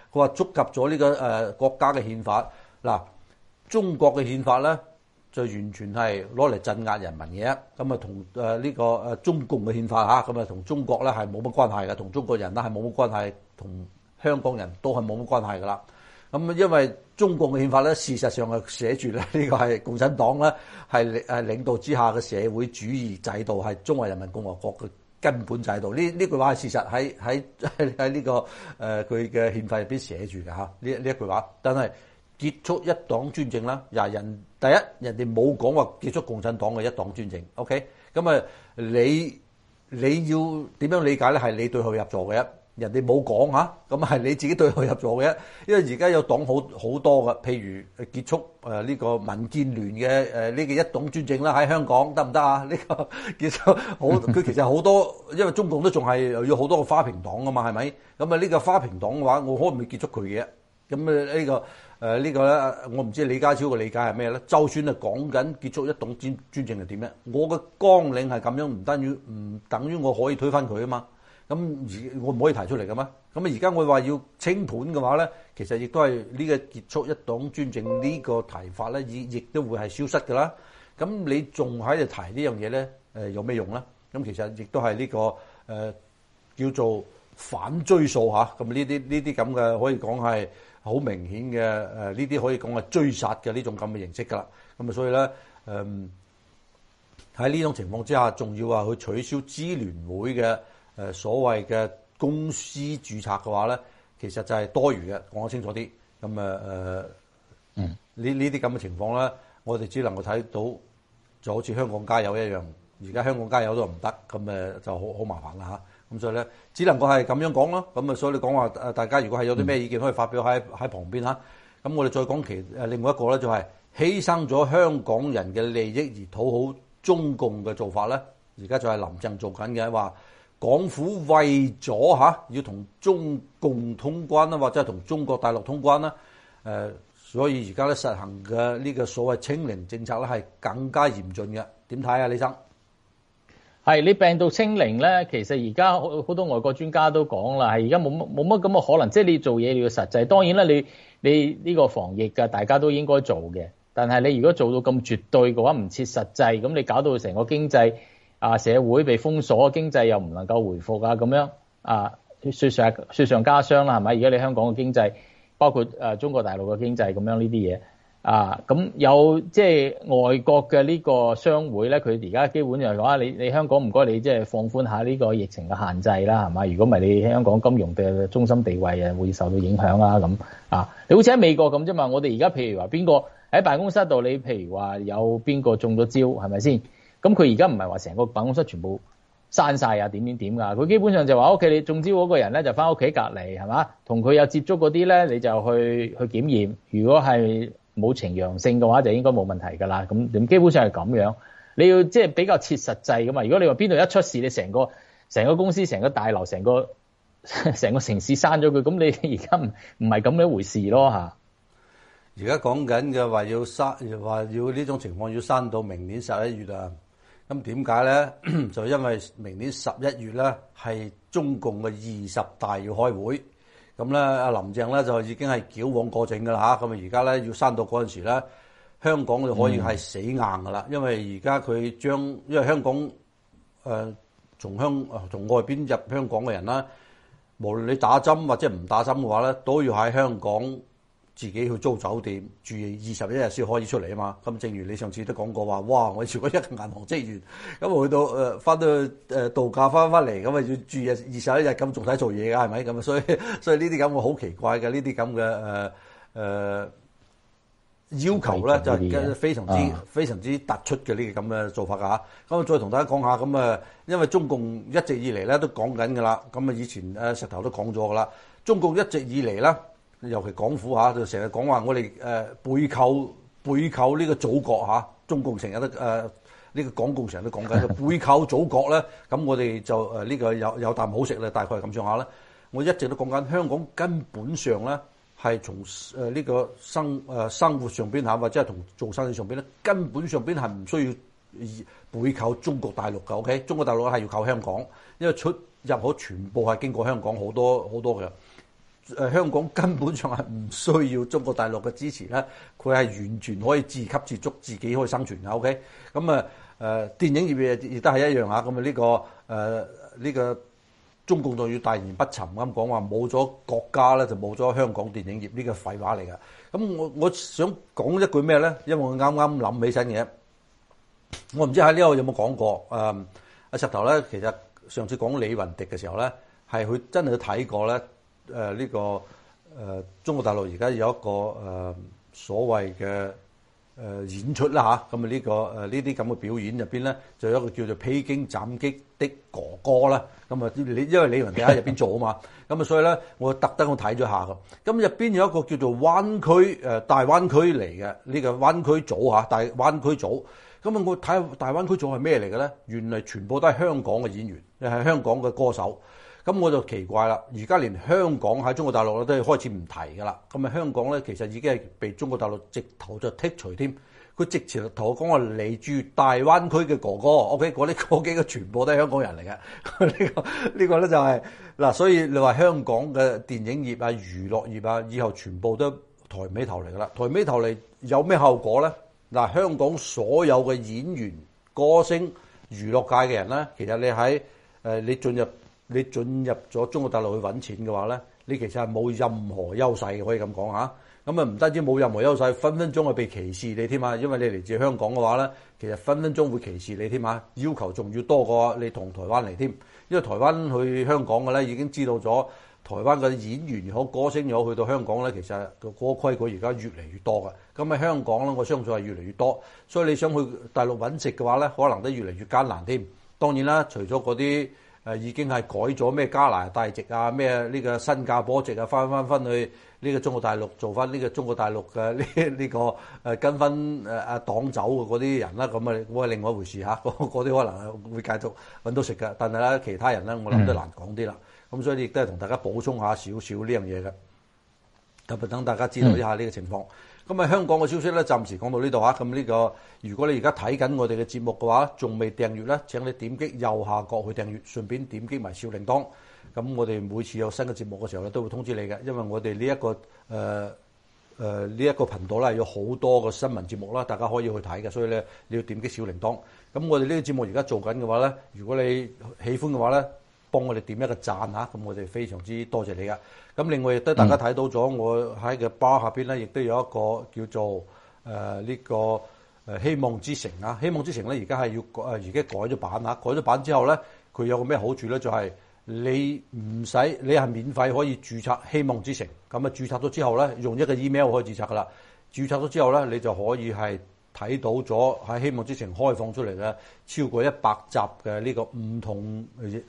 [SPEAKER 1] 佢話觸及咗呢個國家嘅憲法。嗱，中國嘅憲法咧就完全係攞嚟鎮壓人民嘅，咁啊同呢個中共嘅憲法嚇，咁啊同中國咧係冇乜關係嘅，同中國人咧係冇乜關係，同香港人都係冇乜關係噶啦。咁因為中共嘅憲法咧，事實上係寫住咧呢個係共產黨咧係領導之下嘅社會主義制度，係中華人民共和國嘅根本制度。呢句話係事實喺呢個佢嘅憲法入邊寫住嘅嚇，呢一句話。但係結束一黨專政啦，第一人哋冇講話結束共產黨嘅一黨專政。OK， 咁啊你要點樣理解咧？係你對號入座嘅。人哋冇講嚇，咁係你自己對號入座嘅，因為而家有黨好多嘅，譬如結束呢個民建聯嘅呢個一黨專政啦，喺香港得唔得啊？呢個結束好，佢其實好多，因為中共都仲係有好多個花瓶黨噶嘛，係咪？咁啊呢個花瓶黨嘅話，我可唔可以結束佢嘅？咁呢個咧，我唔知李家超嘅理解係咩咧？就算係講緊結束一黨專政係點咧？我嘅綱領係咁樣，唔等於我可以推翻佢啊嘛。咁我唔可以提出嚟嘅咩？咁啊而家我話要清盤嘅話咧，其實亦都係呢個結束一黨專政呢個提法咧，亦都會係消失㗎啦。咁你仲喺度提呢樣嘢咧？有咩用咧？咁其實亦都係呢個叫做反追溯嚇。咁呢啲咁嘅可以講係好明顯嘅呢啲可以講係追殺嘅呢種咁嘅形式㗎啦。咁啊所以咧喺呢種情況之下，仲要話去取消支聯會嘅所謂嘅公司註冊嘅話咧，其實就係多餘嘅，講得清楚啲。咁呢啲咁嘅情況咧，我哋只能夠睇到就好似香港加油一樣。而家香港加油都唔得，咁就好麻煩啦嚇。咁所以咧，只能夠係咁樣講咯。咁所以你講話大家如果係有啲咩意見，可以發表喺旁邊嚇。咁我哋再講另外一個咧，就係犧牲咗香港人嘅利益而討好中共嘅做法咧。而家就係林鄭做緊嘅話。港府為咗要同中共通關啦，或者係同中國大陸通關啦，所以而家咧實行嘅呢個所謂清零政策咧係更加嚴峻嘅。點睇啊，李生？係
[SPEAKER 2] 你病毒清零咧，其實而家好多外國專家都講啦，係而家冇乜咁嘅可能。即係你做嘢你要實際，當然啦，你呢個防疫嘅大家都應該做嘅，但係你如果做到咁絕對嘅話，唔切實際，咁你搞到成個經濟。社會被封鎖，經濟又唔能夠回復咁樣雪上加霜啦，係咪？而家你香港嘅經濟，包括中國大陸嘅經濟咁樣呢啲嘢咁有即係外國嘅呢個商會咧，佢而家基本就係話你香港唔該你即係放寬下呢個疫情嘅限制啦，係咪？如果唔係你香港金融嘅中心地位會受到影響啦咁你好似喺美國咁啫嘛，我哋而家譬如話邊個喺辦公室度，你譬如話有邊個中咗招，係咪先？咁佢而家唔係話成個辦公室全部閂晒啊點㗎？佢基本上就話屋企你中招嗰個人咧就翻屋企隔離係嘛？同佢有接觸嗰啲咧你就去檢驗，如果係冇呈陽性嘅話就應該冇問題㗎啦。咁基本上係咁樣，你要即係比較切實際㗎嘛。如果你話邊度一出事，你成個公司、成個大樓、成個城市閂咗佢，咁你而家唔係咁樣一回事咯嚇。
[SPEAKER 1] 而家講緊嘅話要呢種情況要閂到明年11月啊。咁點解咧？就因為明年11月咧係中共嘅20大要開會，咁咧阿林鄭咧就已經係矯枉過正㗎啦嚇。咁而家咧要閂到嗰陣時咧，香港就可以係死硬㗎啦。因為而家佢因為香港從外邊入香港嘅人啦，無論你打針或者唔打針嘅話咧，都要喺香港自己去租酒店住21日先可以出嚟啊嘛。咁正如你上次都講過話，哇！我做過一個銀行職員，咁去到翻到去度假翻嚟，咁啊要住21日，咁仲使做嘢㗎係咪？咁所以呢啲咁嘅好奇怪嘅呢啲咁嘅要求咧，就係非常之突出嘅呢個咁嘅做法㗎嚇。咁再同大家講下咁因為中共一直以嚟咧都講緊㗎啦。咁以前石頭都講咗㗎啦。中共一直以嚟咧，尤其港府就成日講話我哋背靠呢個祖國嚇。中共成日都呢個港共成日都講緊背靠祖國咧，咁我哋就呢個有啖好食咧，大概係咁上下啦。我一直都講緊香港根本上咧係從呢個生活上邊或者係同做生意上邊咧，根本上邊係唔需要背靠中國大陸嘅。OK， 中國大陸係要靠香港，因為出入口全部係經過香港好多嘅。 香港根本上係唔需要中國大陸嘅支持咧，佢係完全可以自給自足，自己可以生存嘅。OK，咁電影業亦都係一樣嚇。咁呢個中共仲要大言不慚咁講話，冇咗國家咧就冇咗香港電影業，呢個廢話嚟㗎。咁我想講一句咩咧？因為我啱啱諗起身嘅，我唔知喺呢度有冇講過。阿石頭咧，其實上次講李雲迪嘅時候咧，係佢真係睇過咧。中國大陸而家有一個所謂嘅演出啦嚇，咁呢啲咁嘅表演入邊咧，就有一個叫做披荊斬棘的哥哥啦。咁因為李雲迪喺入邊做啊嘛，咁所以咧我特登去睇咗下㗎。咁入邊有一個叫做灣區大灣區嚟嘅呢個灣區組嚇，大灣區組。咁我睇下大灣區組係咩嚟嘅咧？原來全部都係香港嘅演員，又係香港嘅歌手。咁我就奇怪啦，而家連香港喺中國大陸咧都開始唔提㗎啦。咁香港咧其實已經係被中國大陸直頭就剔除添。佢直前同我講話嚟住大灣區嘅哥哥 ，OK， 嗰幾個全部都係香港人嚟嘅。呢個咧就係嗱，所以你話香港嘅電影業啊、娛樂業啊，以後全部都抬尾頭嚟㗎啦。抬尾頭嚟有咩後果咧？嗱，香港所有嘅演員、歌星、娛樂界嘅人咧，其實你喺你進入咗中國大陸去揾錢嘅話咧，你其實係冇任何優勢嘅，可以咁講嚇。咁唔單止冇任何優勢，分分鐘係被歧視你添啊！因為你嚟自香港嘅話咧，其實分分鐘會歧視你添啊！要求仲要多過你同台灣嚟添，因為台灣去香港嘅咧已經知道咗，台灣嘅演員又好、歌星又好，去到香港咧，其實個規矩而家越嚟越多㗎。咁喺香港咧，我相信係越嚟越多，所以你想去大陸揾食嘅話咧，可能都越嚟越艱難添。當然啦，除咗嗰啲已經係改咗咩加拿大籍啊，咩呢個新加坡籍啊，翻去呢個中國大陸做翻呢個中國大陸嘅呢個跟翻黨走嘅嗰啲人啦，咁啊係另外一回事嚇，嗰啲可能會繼續揾到食㗎，但係咧其他人咧，我諗都難講啲啦。咁所以亦都係同大家補充下少少呢樣嘢嘅，咁等大家知道一下呢個情況。咁香港嘅消息咧，暫時講到呢度嚇。咁如果你而家睇緊我哋嘅節目嘅話，仲未訂閱咧，請你點擊右下角去訂閱，順便點擊埋小鈴鐺。咁我哋每次有新嘅節目嘅時候咧，都會通知你嘅。因為我哋呢一個頻道咧，有好多個新聞節目啦，大家可以去睇嘅。所以咧，你要點擊小鈴鐺。咁我哋呢個節目而家做緊嘅話咧，如果你喜歡嘅話咧，幫我哋點一個讚嚇，咁我哋非常之多謝你噶。咁另外亦都大家睇到咗，我喺個巴下邊咧，亦都有一個叫做呢個希望之城啊。希望之城咧，而家係要而家改咗版嚇，改咗版之後咧，佢有個咩好處咧？就係你唔使，你係免費可以註冊希望之城。咁啊，註冊咗之後咧，用一個 email 可以註冊噶啦。註冊咗之後咧，你就可以係睇到咗喺希望之城開放出嚟嘅超過100集嘅呢個唔同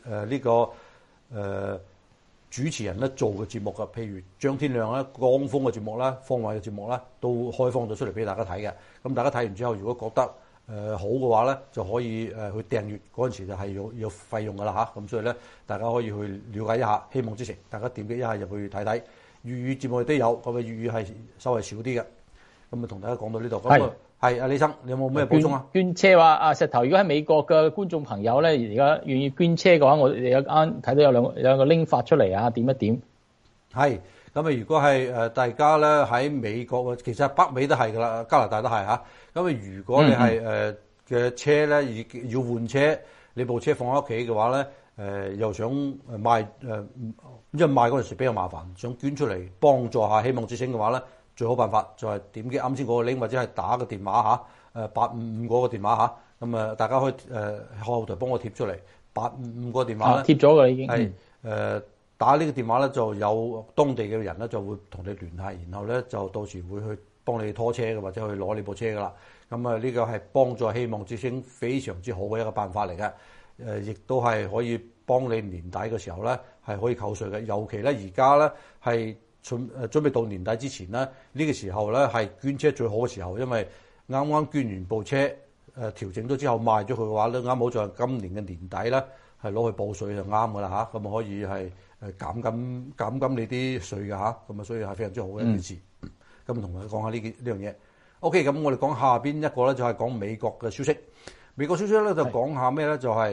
[SPEAKER 1] 主持人咧做嘅節目嘅，譬如張天亮啦、江峰嘅節目啦、方偉嘅節目啦，都開放咗出嚟俾大家睇嘅。咁大家睇完之後，如果覺得好嘅話咧，就可以去訂閱，嗰陣時就係要費用噶啦嚇。咁所以咧，大家可以去了解一下希望之城，大家點擊一下入去睇睇。粵語節目亦都有，咁啊粵語係稍微少啲嘅。咁啊同大家講到呢度。咁係阿李生，你有冇咩補充啊？
[SPEAKER 2] 捐車話阿石頭，如果喺美國嘅觀眾朋友咧，而家願意捐車嘅話，我哋有啱睇到有個 link 發出嚟啊，點一點。係
[SPEAKER 1] 咁啊！如果係大家咧喺美國，其實北美都係噶啦，加拿大都係嚇。咁啊，如果你係嘅車咧要換車，你部車放喺屋企嘅話咧，又想賣因為賣嗰陣時比較麻煩，想捐出嚟幫助下希望之星嘅話咧。最好辦法就係點擊啱先嗰個 link 或者係打個電話嚇，855嗰個電話嚇，咁啊大家可以後台幫我貼出嚟855個電話咧，
[SPEAKER 2] 貼咗㗎已經
[SPEAKER 1] 係打呢個電話咧就有當地嘅人咧就會同你聯繫，然後咧就到時會去幫你拖車嘅或者去攞你部車㗎啦。咁啊呢個係幫助希望之星非常之好嘅一個辦法嚟嘅，亦都係可以幫你年底嘅時候咧係可以扣稅嘅，尤其咧而家咧係。準備到年底之前咧，呢個時候咧係捐車最好嘅時候，因為啱啱捐完部車，調整咗之後賣咗佢嘅話咧，啱好就係今年嘅年底咧，係攞去報稅就啱噶啦嚇，咁可以係減緊你啲稅㗎嚇，咁啊所以係非常之好嘅一件事。咁同大家講下呢樣嘢。OK，咁我哋講下邊一個咧就係講美國嘅消息。美國消息咧就講下咩咧？就係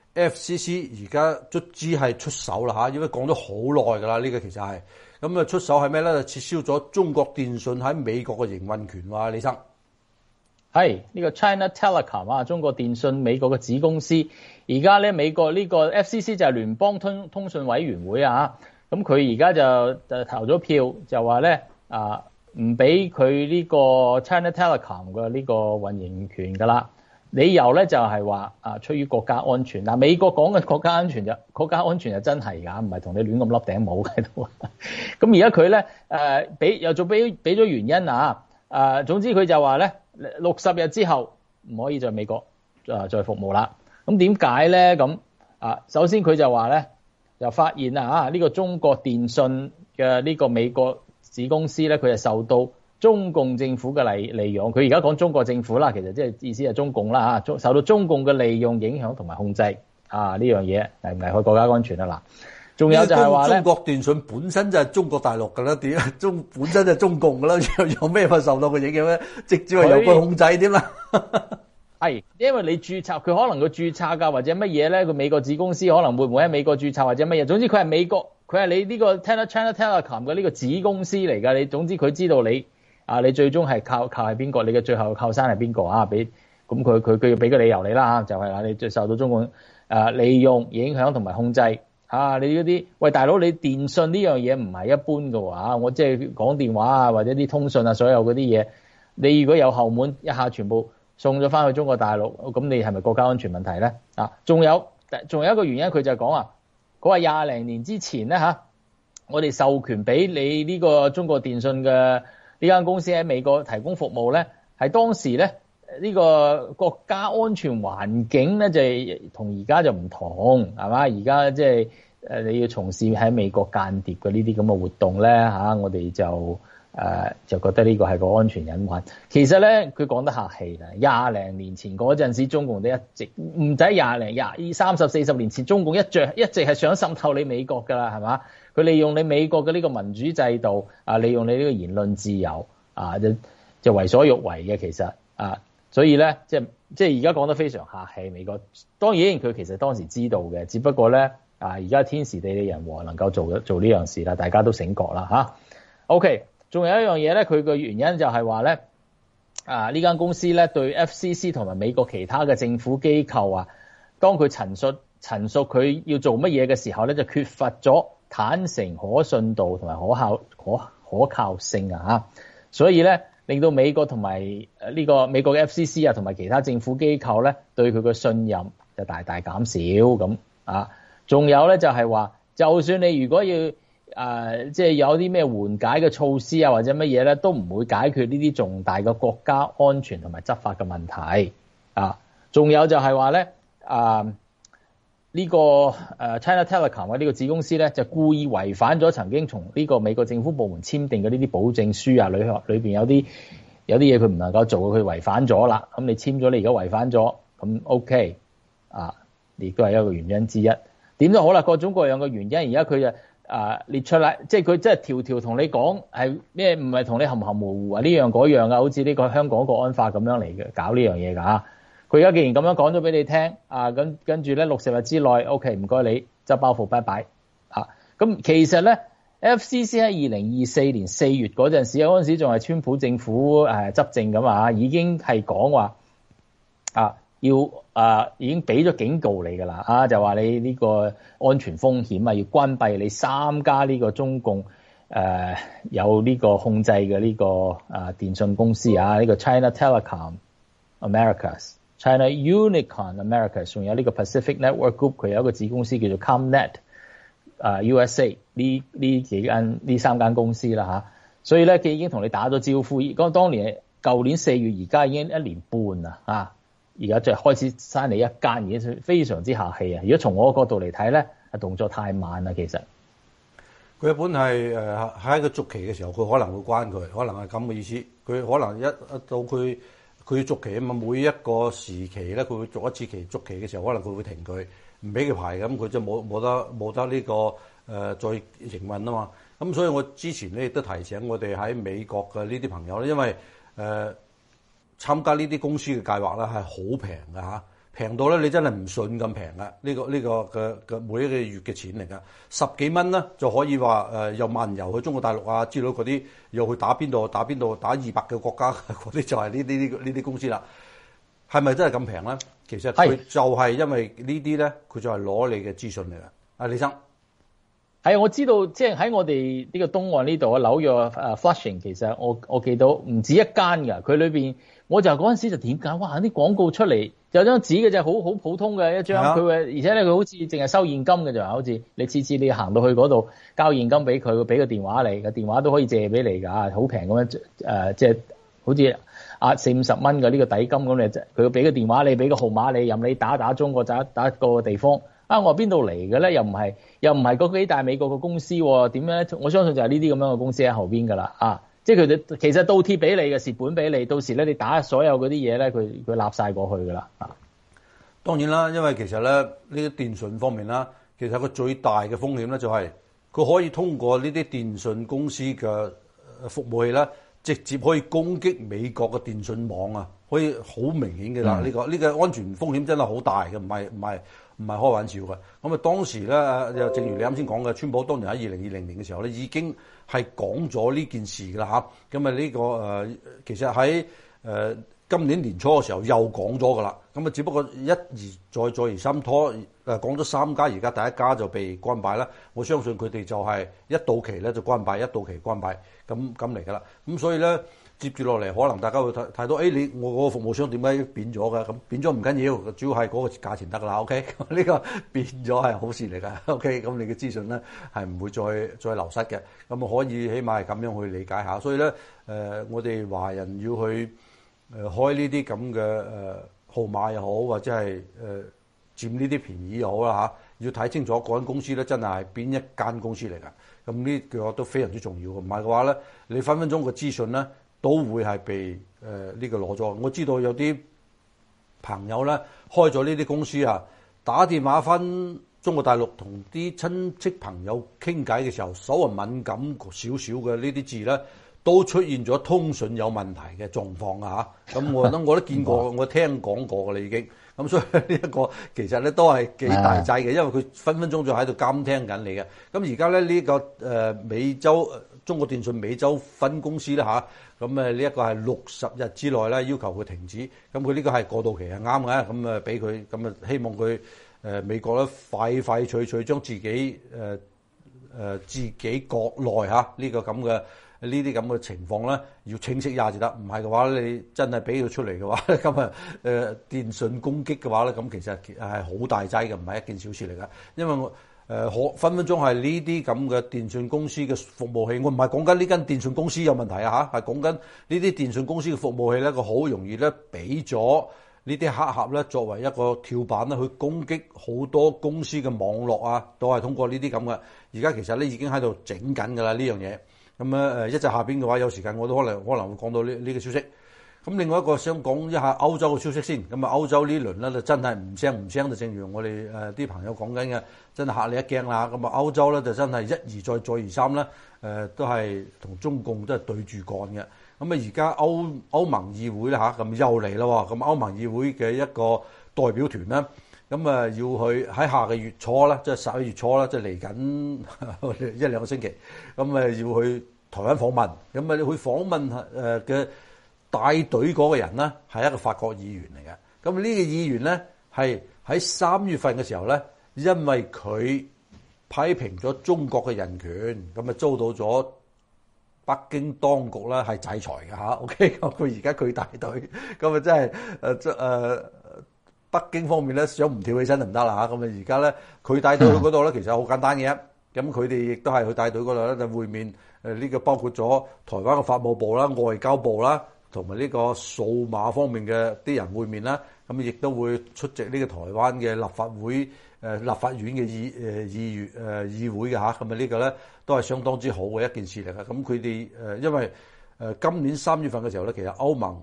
[SPEAKER 1] FCC 而家卒之係出手啦嚇，因為講咗好耐㗎啦，呢個其實係咁啊，出手係咩咧？就撤銷咗中國電信喺美國嘅營運權喎，李生。
[SPEAKER 2] 係呢個 China Telecom 啊，中國電信美國嘅子公司，而家咧美國呢個 FCC 就係聯邦通訊委員會啊，咁佢而家就投咗票，就話咧唔俾佢呢個 China Telecom 嘅呢個運營權㗎啦。理由咧就係話出於國家安全。嗱，美國講嘅國家安全就真係㗎，唔係同你亂咁笠頂帽喺度。咁而家佢咧俾咗原因啊。總之佢就話咧60日之後唔可以在美國再服務啦。咁點解咧？咁首先佢就話咧就發現呢個中國電信嘅呢個美國子公司咧，佢係受到中共政府嘅利用。佢而家講中國政府啦，其實即係意思係中共啦嚇，受到中共嘅利用、影響同埋控制呢樣嘢危唔危害國家安全啊？嗱，仲有就係話咧，
[SPEAKER 1] 中國電信本身就係中國大陸㗎啦，本身就係中共㗎啦，有咩法受到佢影響咧？直接係由佢控制添啦。
[SPEAKER 2] 係，因為你註冊，佢可能佢註冊㗎，或者乜嘢咧？佢美國子公司可能會唔會喺美國註冊或者乜嘢？總之佢係美國，佢係你呢個 China Telecom 嘅呢個子公司嚟㗎。你總之佢知道你你最終係靠係邊個？你嘅最後靠山係邊個啊？咁佢要俾個理由你啦，就係你最受到中共利用、影響同埋控制。你嗰啲喂大佬，你電信呢樣嘢唔係一般㗎喎，我即係講電話或者啲通訊所有嗰啲嘢，你如果有後門一下全部送咗翻去中國大陸，咁你係咪國家安全問題咧？仲有一個原因，佢就講佢話20零年之前咧我哋授權俾你呢個中國電信嘅呢間公司喺美國提供服務咧，係當時咧呢個國家安全環境咧就係同而家就唔同，係嘛？而家即係你要從事喺美國間諜嘅呢啲咁嘅活動咧我哋就覺得呢個係個安全隱患。其實咧佢講得客氣啦，20零年前嗰陣時，中共都一直唔使30、40年前，中共一直係想滲透你美國㗎啦，係嘛？佢利用你美國嘅呢個民主制度利用你呢個言論自由就為所欲為嘅，其實所以咧即係而家講得非常客氣。美國當然佢其實當時知道嘅，只不過咧而家天時地利人和能夠做呢樣事啦，大家都醒覺啦OK。仲有一樣嘢咧，佢個原因就係話咧，呢間公司咧對 FCC 同埋美國其他嘅政府機構當佢陳述佢要做乜嘢嘅時候咧，就缺乏咗坦誠、可信度同埋可靠性所以咧令到美國同埋呢個美國嘅 FCC 同埋其他政府機構咧對佢嘅信任就大大減少咁仲有咧就係話，就算你如果要即係有啲咩緩解嘅措施或者乜嘢咧，都唔會解決呢啲重大嘅國家安全同埋執法嘅問題仲有就係話咧呢個China Telecom 呢個子公司咧，就故意違反咗曾經從呢個美國政府部門簽訂嘅呢啲保證書裏邊有啲嘢佢唔能夠做，佢違反咗啦。咁你簽咗，你而家違反咗，咁 OK 亦都係一個原因之一。點都好啦，各種各樣嘅原因，而家佢就列出嚟，即係佢真係條條同你講係咩，唔係同你含含糊糊呢樣嗰樣好似呢個香港國安法咁樣嚟嘅搞呢樣嘢㗎。佢而家既然咁樣講咗俾你聽咁跟住咧60日之內 OK 唔該你執包袱拜拜咁其實咧 FCC 喺2024年4月嗰陣時仲係川普政府執政咁已經係講話要已經俾咗警告你㗎啦就話你呢個安全風險要關閉你3家呢個中共有呢個控制嘅呢個電信公司呢個 China Telecom Americas、China Unicom Americas， 仲有呢個 Pacific Network Group， 佢有一個子公司叫做 ComNet USA， 呢3間公司啦所以咧佢已經同你打咗招呼。當年舊年4月，而家已經1年半啦而家就開始閂你一間，已經非常之客氣如果從我嘅角度嚟睇咧，動作太慢啦。其實
[SPEAKER 1] 佢一般係喺一個續期嘅時候，佢可能會關佢，可能係咁嘅意思。佢可能一到佢續期啊嘛，每一個時期咧，佢會續一次期，續期嘅時候可能佢會停佢，唔俾佢排咁，佢就冇得呢個再營運啊嘛。咁所以我之前咧亦都提醒我哋喺美國嘅呢啲朋友咧，因為參加呢啲公司嘅計劃咧係好平㗎平到咧你真係唔信咁平噶，呢個嘅每一個月嘅錢嚟噶，10幾蚊咧就可以話又漫遊去中國大陸啊之類嗰啲，又去打邊度打200個國家嗰啲就係呢啲公司啦。係咪真係咁平咧？其實佢就係因為呢啲咧，佢就係攞你嘅資訊嚟噶。阿李生。
[SPEAKER 2] 係，我知道，即係喺我哋呢個東岸呢度啊，紐約Flushing，其實我記到唔止一間㗎。佢裏邊，我就嗰陣時就點解？哇！啲廣告出嚟有張紙嘅啫，好普通嘅一張。佢而且咧，佢好似淨係收現金嘅咋，好似你次你行到去嗰度交現金俾佢，俾個電話你，個電話都可以借俾你㗎，好平咁樣即係好似40-50蚊嘅呢個底金咁，佢俾個電話你，俾個號碼你，任你打中國打個地方。我話邊度嚟嘅咧？又唔係嗰幾大美國嘅公司喎？點樣？我相信就係呢啲咁樣嘅公司喺後邊㗎啦。即係佢哋其實倒貼俾你嘅，蝕本俾你，到時咧你打所有嗰啲嘢咧，佢納晒過去㗎啦。
[SPEAKER 1] 當然啦，因為其實咧呢啲電訊方面啦，其實個最大嘅風險咧就係佢可以通過呢啲電訊公司嘅服務器咧，直接可以攻擊美國嘅電訊網啊，可以好明顯嘅啦。呢個安全風險真係好大嘅，唔係開玩笑嘅。咁啊，當時咧就正如你啱先講嘅，川普當年喺2020年嘅時候咧，已經係講咗呢件事㗎啦嚇。咁啊呢個其實喺今年年初嘅時候又講咗㗎啦。咁啊，只不過一而再而三拖講咗3家，而家第一家就被關閉啦。我相信佢哋就係一到期咧就關閉，一到期關閉咁嚟㗎啦。咁所以咧。接住落嚟，可能大家會睇到，我嗰個服務商點解變咗嘅？咁變咗唔緊要，主要係嗰個價錢得啦。OK， 呢個變咗係好事嚟㗎。OK，咁你嘅資訊咧係唔會再流失嘅。咁可以起碼係咁樣去理解下。所以咧，我哋華人要去開呢啲咁嘅號碼又好，或者係佔呢啲便宜又好啦嚇，要睇清楚嗰間公司咧真係邊一間公司嚟㗎。咁呢個都非常之重要。唔係嘅話咧，你分分鐘個資訊咧，都會係被呢個攞咗。我知道有啲朋友咧開咗呢啲公司啊，打電話翻中國大陸同啲親戚朋友傾偈嘅時候，稍為敏感少少嘅呢啲字咧，都出現咗通訊有問題嘅狀況啊嚇。咁我都見過，我聽講過㗎啦已經。咁所以呢一個其實咧都係幾大劑嘅，因為佢分分鐘就喺度監聽緊你嘅。咁而家咧呢個中國電信美洲分公司咧嚇，咁呢一個係60日之內咧要求佢停止。咁佢呢個係過渡期係啱嘅，咁俾佢咁希望佢美國咧快脆將自己自己國內嚇呢個咁嘅。呢啲咁嘅情況咧，要清晰下至得。唔係嘅話，你真係俾佢出嚟嘅話，今日電訊攻擊嘅話咧，咁其實係好大劑嘅，唔係一件小事嚟㗎。因為我分分鐘係呢啲咁嘅電訊公司嘅服務器，我唔係講緊呢間電訊公司有問題啊嚇，係講緊呢啲電訊公司嘅服務器咧，佢好容易咧俾咗呢啲黑客咧作為一個跳板咧去攻擊好多公司嘅網絡啊，都係通過呢啲咁嘅。而家其實咧已經喺度整緊㗎啦呢樣嘢。咁一陣下邊嘅話，有時間我都可能會講到呢個消息。咁另外一個想講一下歐洲嘅消息先。咁歐洲呢輪咧就真係唔聲，就正如我哋啲朋友講緊嘅，真係嚇你一驚啦。咁歐洲咧就真係一而再而三咧，都係同中共都係對住幹嘅。咁而家歐盟議會咧嚇，咁又嚟啦喎。咁歐盟議會嘅一個代表團咧，咁要去喺下個月初啦，即係11月初啦，即係嚟緊1-2個星期，咁要去台灣訪問，咁去訪問嘅帶隊嗰個人咧係一個法國議員嚟嘅。咁呢個議員咧係喺3月份嘅時候咧，因為佢批評咗中國嘅人權，咁遭到咗北京當局咧係制裁嘅嚇。OK， 佢而家佢帶隊，咁真係北京方面咧想唔跳起身就唔得啦嚇。咁而家咧佢帶隊去嗰度咧，其實好簡單嘅。咁佢哋亦都係去帶隊嗰度咧就會面。呢個包括咗台灣嘅法務部啦、外交部啦，同埋呢個數碼方面嘅啲人會面啦。咁亦都會出席呢個台灣嘅立法會立法院嘅議會嘅嚇。咁呢個咧都係相當之好嘅一件事嚟嘅。咁佢哋因為今年3月份嘅時候咧，其實歐盟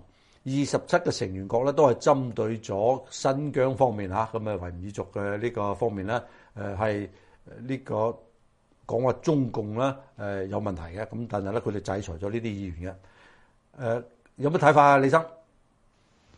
[SPEAKER 1] 27個成員國咧都係針對咗新疆方面嚇，咁維吾爾族嘅呢個方面咧係呢個。講話中共咧有問題嘅，咁但係咧佢哋制裁咗呢啲議員嘅。有乜睇法啊，李生？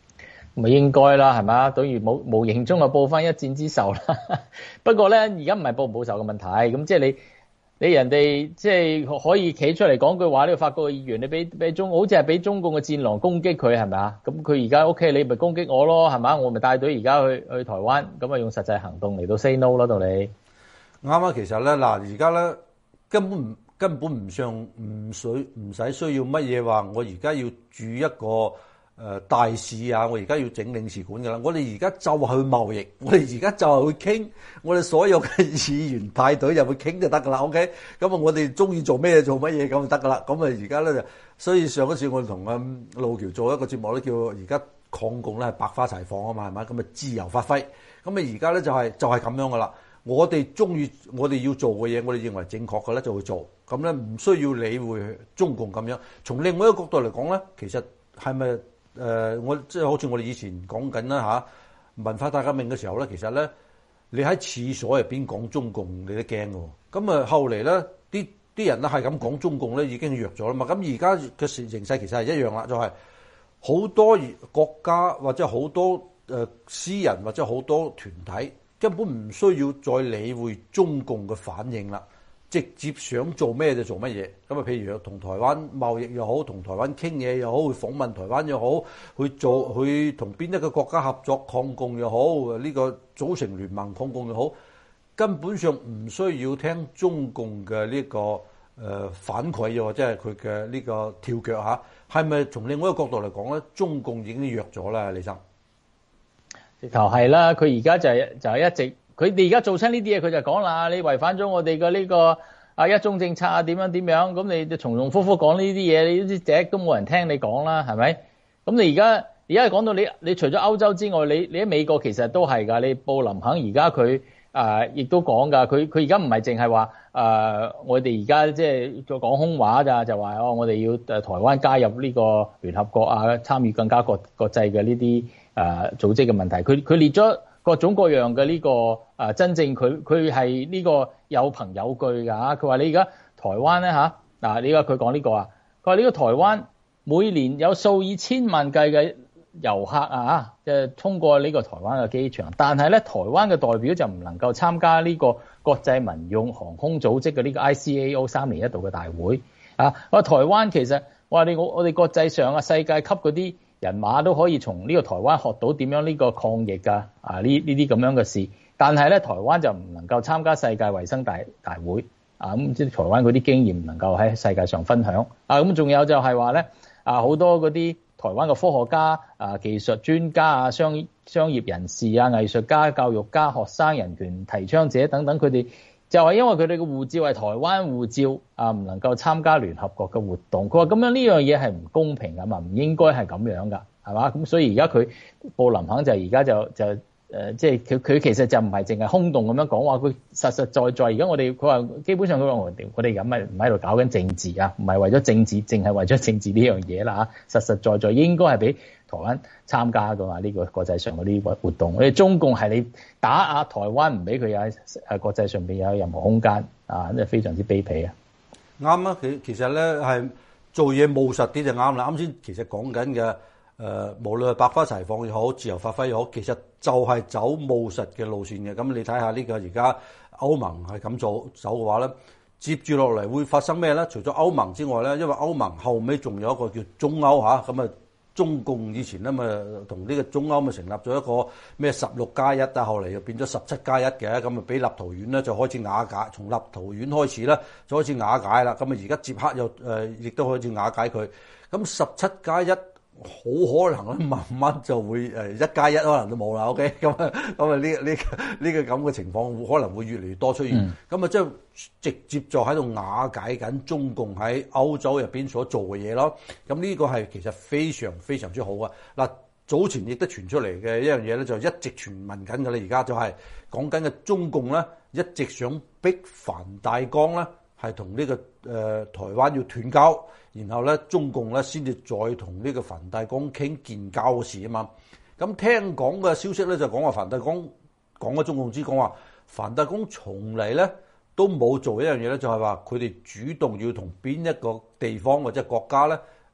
[SPEAKER 2] 咪應該啦，係嘛？等於無形中就報翻一戰之仇啦。不過咧，而家唔係報唔報仇嘅問題，咁即係你人哋即係可以企出嚟講句話，呢個法國嘅議員，你俾好似係俾中共嘅戰狼攻擊佢係咪啊？咁佢而家 OK，你咪攻擊我咯，係嘛？我咪帶隊而家去台灣，咁啊用實際行動嚟到 say no 咯，到你
[SPEAKER 1] 啱啊！其實咧嗱，而家咧根本唔使需要乜嘢話，我而家要駐一個大使啊！我而家要整領事館㗎啦！我哋而家就係去貿易，我哋而家就係去傾，我哋所有嘅議員派隊入去傾就得㗎啦。OK，咁啊，我哋中意做咩做乜嘢咁就得㗎啦。咁啊，而家咧就，所以上一次我哋同路橋做一個節目咧，叫而家抗共咧係百花齊放啊嘛，係咪？咁啊自由發揮。咁啊而家咧就係咁樣㗎啦。我哋中意我哋要做嘅嘢，我哋認為正確嘅咧就會做。咁咧唔需要理會中共咁樣。從另外一個角度嚟講咧，其實係咪？我即係好似我哋以前講緊啦文化大革命嘅時候咧，其實咧你喺廁所入邊講中共，你都驚嘅。咁啊後嚟咧啲人咧係咁講中共咧，已經弱咗啦嘛。咁而家嘅形勢其實係一樣啦，就係好多國家或者好多私人或者好多團體根本唔需要再理會中共嘅反應啦。直接想做咩就做乜嘢，咁啊，譬如同台灣貿易又好，同台灣傾嘢又好，去訪問台灣又好，去同邊一個國家合作抗共又好，呢個組成聯盟抗共又好，根本上唔需要聽中共嘅呢個反饋喎，即係佢嘅呢個跳腳嚇，係咪從另外一個角度嚟講咧，中共已經弱咗啦，李生？
[SPEAKER 2] 直頭係啦，佢而家就係一直。佢哋而家做親呢啲嘢，佢就講啦，你違反咗我哋嘅呢個一中政策啊，點樣，咁你就重重複複講呢啲嘢，你啲隻都冇人聽你講啦，係咪？咁你而家講到你除咗歐洲之外，你喺美國其實都係㗎，你布林肯而家佢亦都講㗎，佢而家唔係淨係話我哋而家即係講空話咋，就話我哋要台灣加入呢個聯合國啊，參與更加國際嘅呢啲組織嘅問題，佢列咗各種各樣嘅呢個真正佢係呢個有憑有據㗎。佢話你而家台灣咧嗱，你而家佢講呢個佢話呢個台灣每年有數以千萬計嘅遊客即係通過呢個台灣嘅機場，但係咧台灣嘅代表就唔能夠參加呢個國際民用航空組織嘅呢個 ICAO 3年1度嘅大會我話台灣其實我哋國際上世界級嗰啲人馬都可以從呢個台灣學到點樣呢個抗疫㗎呢啲咁樣嘅事，但係咧台灣就唔能夠參加世界衛生大會咁即係台灣嗰啲經驗唔能夠喺世界上分享咁仲有就係話咧好多嗰啲台灣嘅科學家技術專家商業人士藝術家、教育家、學生、人權提倡者等等，佢哋就係因為佢哋嘅護照係台灣護照唔能夠參加聯合國嘅活動。佢話咁樣呢樣嘢係唔公平㗎嘛，唔應該係咁樣㗎，係嘛？咁所以而家佢布林肯就而家就即係佢其實就唔係淨係空洞咁樣講話，佢實實在在而家佢話基本上佢話我哋咁咪唔喺度搞緊政治唔係為咗政治，淨係為咗政治呢樣嘢啦實實在在應該係俾台灣參加㗎嘛，呢個國際上嗰啲活動。我哋中共係你打壓台灣，唔俾佢喺國際上邊有任何空間真係非常之卑鄙
[SPEAKER 1] 啱啊！其實咧係做嘢務實啲就啱啦。啱先其實講緊嘅無論係百花齊放又好，自由發揮又好，其實就係走務實嘅路線嘅。咁你睇下呢個而家歐盟係咁走嘅話咧，接住落嚟會發生咩咧？除咗歐盟之外咧，因為歐盟後尾仲有一個叫中歐咁中共以前咧同呢個中歐咪成立咗一個咩16+1後嚟又變咗17+1嘅，咁俾立陶宛咧就開始瓦解，從立陶宛開始咧就開始瓦解啦。咁而家捷克又亦都開始瓦解佢。咁17+1好可能咧，慢慢就會1+1可能都冇啦。OK， 咁呢個咁嘅情況可能會越嚟越多出現。咁即係直接就喺度瓦解緊中共喺歐洲入邊所做嘅嘢咯。咁呢個係其實非常非常之好啊！嗱，早前亦都傳出嚟嘅一樣嘢咧，就一直傳聞緊嘅啦。而家就係講緊嘅中共咧，一直想逼梵大江咧係同呢個台灣要斷交。然後咧，中共咧先至再同呢個梵大江傾建交嘅事啊嘛。咁聽講嘅消息咧就講話梵大江講咗中共知講話，梵大江從嚟咧都冇做一樣嘢咧，就係話佢哋主動要同邊一個地方或者國家咧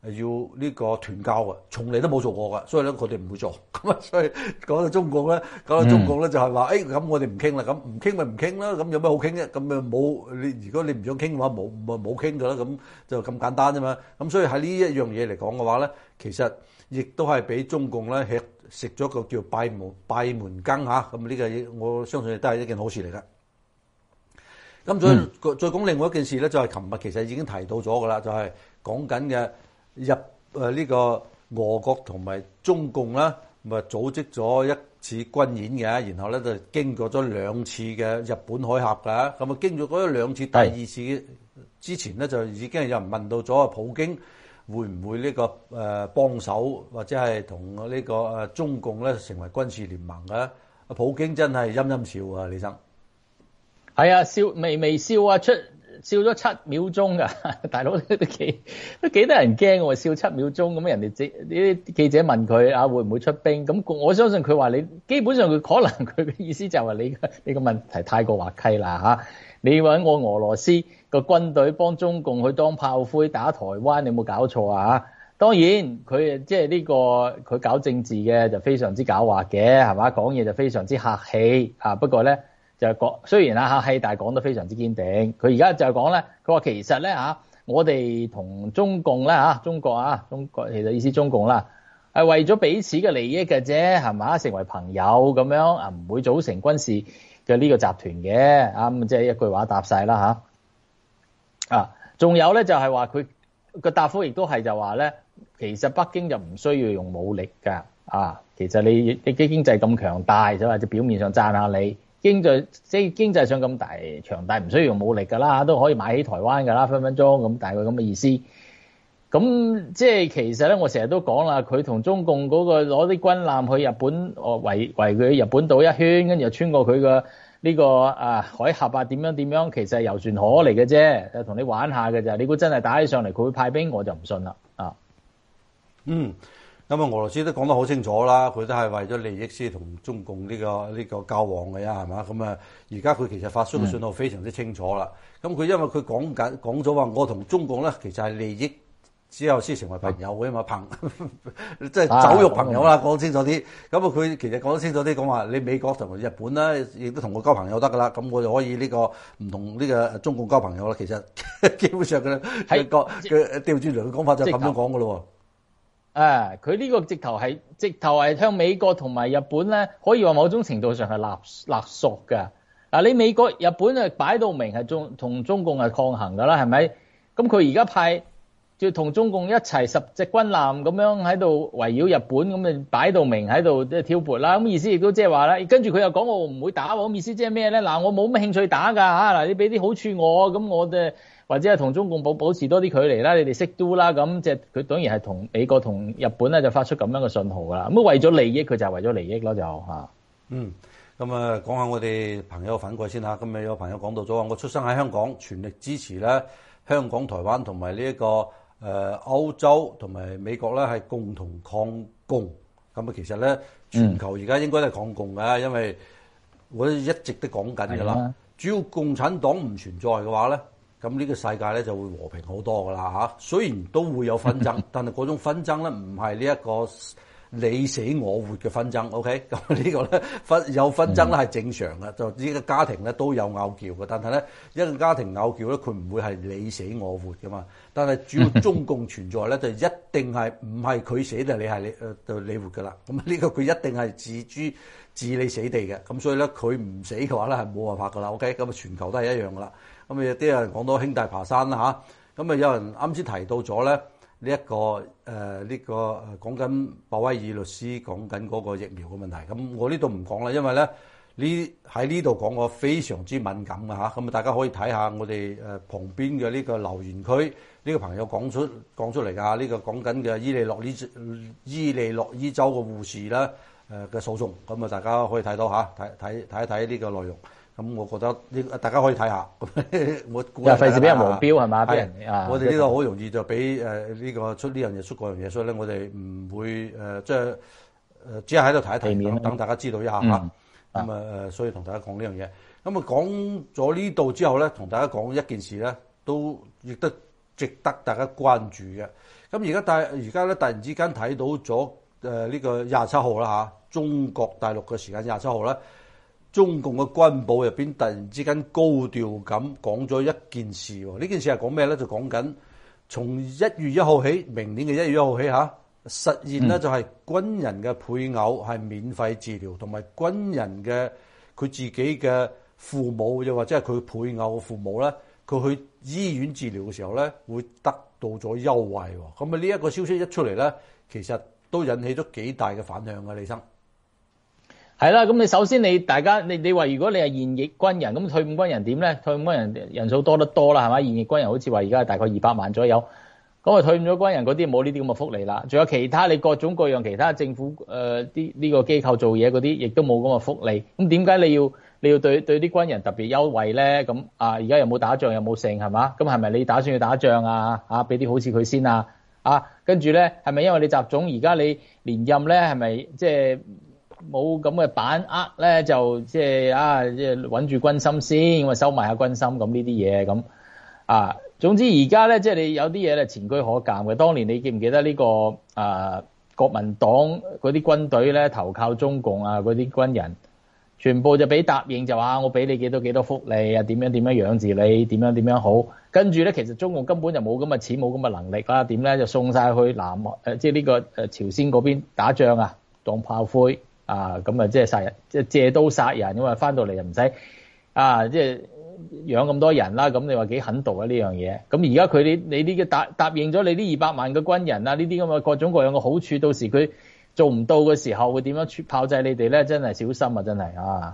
[SPEAKER 1] 要呢個斷交嘅，從嚟都冇做過㗎，所以咧佢哋唔會做。咁啊，所以講到中共咧，就係話，咁我哋唔傾啦，咁唔傾咪唔傾啦，咁有咩好傾啫？咁咪冇你，如果你唔想傾嘅話，冇傾㗎啦，咁就咁簡單啫嘛。咁所以喺呢一樣嘢嚟講嘅話咧，其實亦都係俾中共咧食咗個叫閉門羹嚇。咁呢個嘢我相信亦都係一件好事嚟㗎。咁再講另外一件事咧，就係琴日其實已經提到咗㗎啦，就係講緊嘅呢個俄國同埋中共啦，咪組織咗一次軍演嘅，然後咧就經過咗2次嘅日本海峽㗎。咁啊，經過嗰2次，第二次之前咧就已經係有人問到咗普京會唔會呢個幫手或者係同呢個中共咧成為軍事聯盟嘅？普京真係陰陰笑啊，李生。係啊，
[SPEAKER 2] 微笑啊，笑咗7秒鐘㗎，大佬都幾得人驚喎，笑7秒鐘咁，人哋啲記者問佢會唔會出兵，咁我相信佢話你基本上佢可能佢嘅意思就係話你個問題太過滑稽啦嚇，你揾我俄羅斯個軍隊幫中共去當炮灰打台灣，你有冇搞錯啊？當然佢即係呢個佢搞政治嘅就非常之狡猾嘅係嘛，講嘢就非常之客氣不過咧。就係講，雖然客氣，但係講得非常之堅定。佢而家就係講咧，佢話其實咧我哋同中共咧中國其實意思中共啦，係為咗彼此嘅利益嘅啫，係嘛？成為朋友咁樣唔會組成軍事嘅呢個集團嘅咁即係一句話答晒啦仲有咧就係話佢個答覆亦都係就話咧，其實北京就唔需要用武力㗎其實你經濟咁強大，就或者表面上讚下你。經濟上咁強大，唔需要用武力㗎啦，都可以買起台灣㗎啦，分分鐘咁大概咁嘅意思。咁即係其實咧，我成日都講啦，佢同中共嗰個攞啲軍艦去日本，圍佢日本島一圈，跟住又穿過佢嘅呢個海峽點樣，其實係遊船河嚟嘅啫，同你玩下嘅啫。你估真係打起上嚟，佢會派兵，我就唔信啦
[SPEAKER 1] 咁俄羅斯都講得好清楚啦，佢都係為咗利益先同中共呢個交往嘅係嘛？咁而家佢其實發出嘅信號非常之清楚啦。咁佢因為佢講咗話，我同中共咧其實係利益之後先成為朋友嘅嘛，即係酒肉朋友啦，講清楚啲。咁佢其實講得清楚啲，講話你美國同埋日本咧，亦都同我交朋友得㗎啦。咁我就可以呢個唔同呢個中共交朋友啦。其實基本上佢調轉嚟嘅講法就咁樣講㗎咯。
[SPEAKER 2] 佢呢個直頭係向美國同埋日本咧，可以話某種程度上係勒索㗎。你美國日本擺到明係同中共係抗衡㗎啦，係咪？咁佢而家派就同中共一齊10隻軍艦咁樣喺度圍繞日本，咁就擺到明喺度即係挑撥啦。咁意思亦都即係話咧，跟住佢又講我唔會打喎，咁意思即係咩咧？我冇乜興趣打㗎你俾啲好處我，咁我哋或者係同中共保持多啲距離啦，你哋識都啦，咁即係佢當然係同美國同日本咧就發出咁樣嘅信號㗎啦。咁為咗利益，佢就係為咗利益咯，就
[SPEAKER 1] 咁講下我哋朋友反饋先嚇。咁有朋友講到咗話，我出生喺香港，全力支持咧香港、台灣同埋呢一個歐洲同埋美國咧係共同抗共。咁其實咧全球而家應該都係抗共㗎，因為我一直都講緊㗎啦。只要共產黨唔存在嘅話咧，咁呢個世界咧就會和平好多㗎啦。雖然都會有紛爭，但係嗰種紛爭咧唔係呢一個你死我活嘅紛爭。OK， 咁呢個咧有紛爭咧係正常嘅，就呢個家庭咧都有拗撬嘅。但係咧一個家庭拗撬咧，佢唔會係你死我活㗎嘛。但係只要中共存在咧，就一定係唔係佢死就你活㗎啦。咁呢個佢一定係置你死地嘅。咁所以咧佢唔死嘅話咧係冇辦法㗎啦。OK，咁全球都係一樣㗎啦。咁有啲人講到兄弟爬山啦嚇，咁有人啱先提到咗咧呢一個講緊鮑威爾律師講緊嗰個疫苗嘅問題。咁我呢度唔講啦，因為咧喺呢度講我非常之敏感嘅嚇。咁大家可以睇下我哋旁邊嘅呢個留言區，呢個朋友講出嚟㗎。呢個講緊嘅伊利諾伊州嘅護士啦嘅訴訟。咁大家可以睇到嚇，睇一睇呢個內容。咁我覺得大家可以睇下。我估又
[SPEAKER 2] 費事俾人黃標係嘛？俾人
[SPEAKER 1] 我哋呢個好容易就俾呢個出呢樣嘢出嗰樣嘢，所以咧我哋唔會即係只係喺度提一提，等大家知道一下嚇。咁所以同大家講呢樣嘢。咁講咗呢度之後咧，同大家講一件事咧，亦都值得大家關注嘅。咁而家咧突然之間睇到咗呢個27號啦嚇，中國大陸嘅時間27號咧，中共嘅軍部入邊突然之間高調咁講咗一件事喎。呢件事係講咩咧？就講緊從1月1號起，明年嘅1月1號起嚇，實現咧就係軍人嘅配偶係免費治療，同埋軍人嘅佢自己嘅父母，又或者係佢配偶嘅父母咧，佢去醫院治療嘅時候咧，會得到咗優惠喎。咁啊，呢一個消息一出嚟咧，其實都引起咗幾大嘅反響嘅，李生。
[SPEAKER 2] 係啦，咁你首先你話如果你係現役軍人，咁退伍軍人點咧？退伍軍人人數多得多啦，係嘛？現役軍人好似話而家係大概200萬左右，咁啊退伍咗軍人嗰啲冇呢啲咁嘅福利啦。仲有其他你各種各樣其他政府呢個機構做嘢嗰啲，亦都冇咁嘅福利。咁點解你要對啲軍人特別優惠咧？咁而家又冇打仗又冇剩係嘛？咁係咪你打算要打仗啊？俾啲好似佢先啊？跟住咧係咪因為你習總而家你連任咧係咪即係？冇咁嘅把握咧，就即係穩住軍心先，咁啊收埋下軍心咁呢啲嘢咁總之而家咧，即係你有啲嘢咧前車可鑑嘅。當年你記唔記得呢個國民黨嗰啲軍隊咧投靠中共嗰啲軍人，全部就俾答應就話我俾你幾多福利點樣養治你，點樣好。跟住咧，其實中共根本就冇咁嘅錢，冇咁嘅能力啦。點咧就送晒去即係呢個朝鮮嗰邊打仗當炮灰。咁即係殺人，即係借刀殺人，因為翻到嚟又唔使即係養咁多人啦。咁你話幾狠毒呢樣嘢？咁而家你呢個答應咗你呢200萬嘅軍人呢啲咁嘅各種各樣嘅好處，到時佢做唔到嘅時候會點樣炮製你哋咧？真係小心真係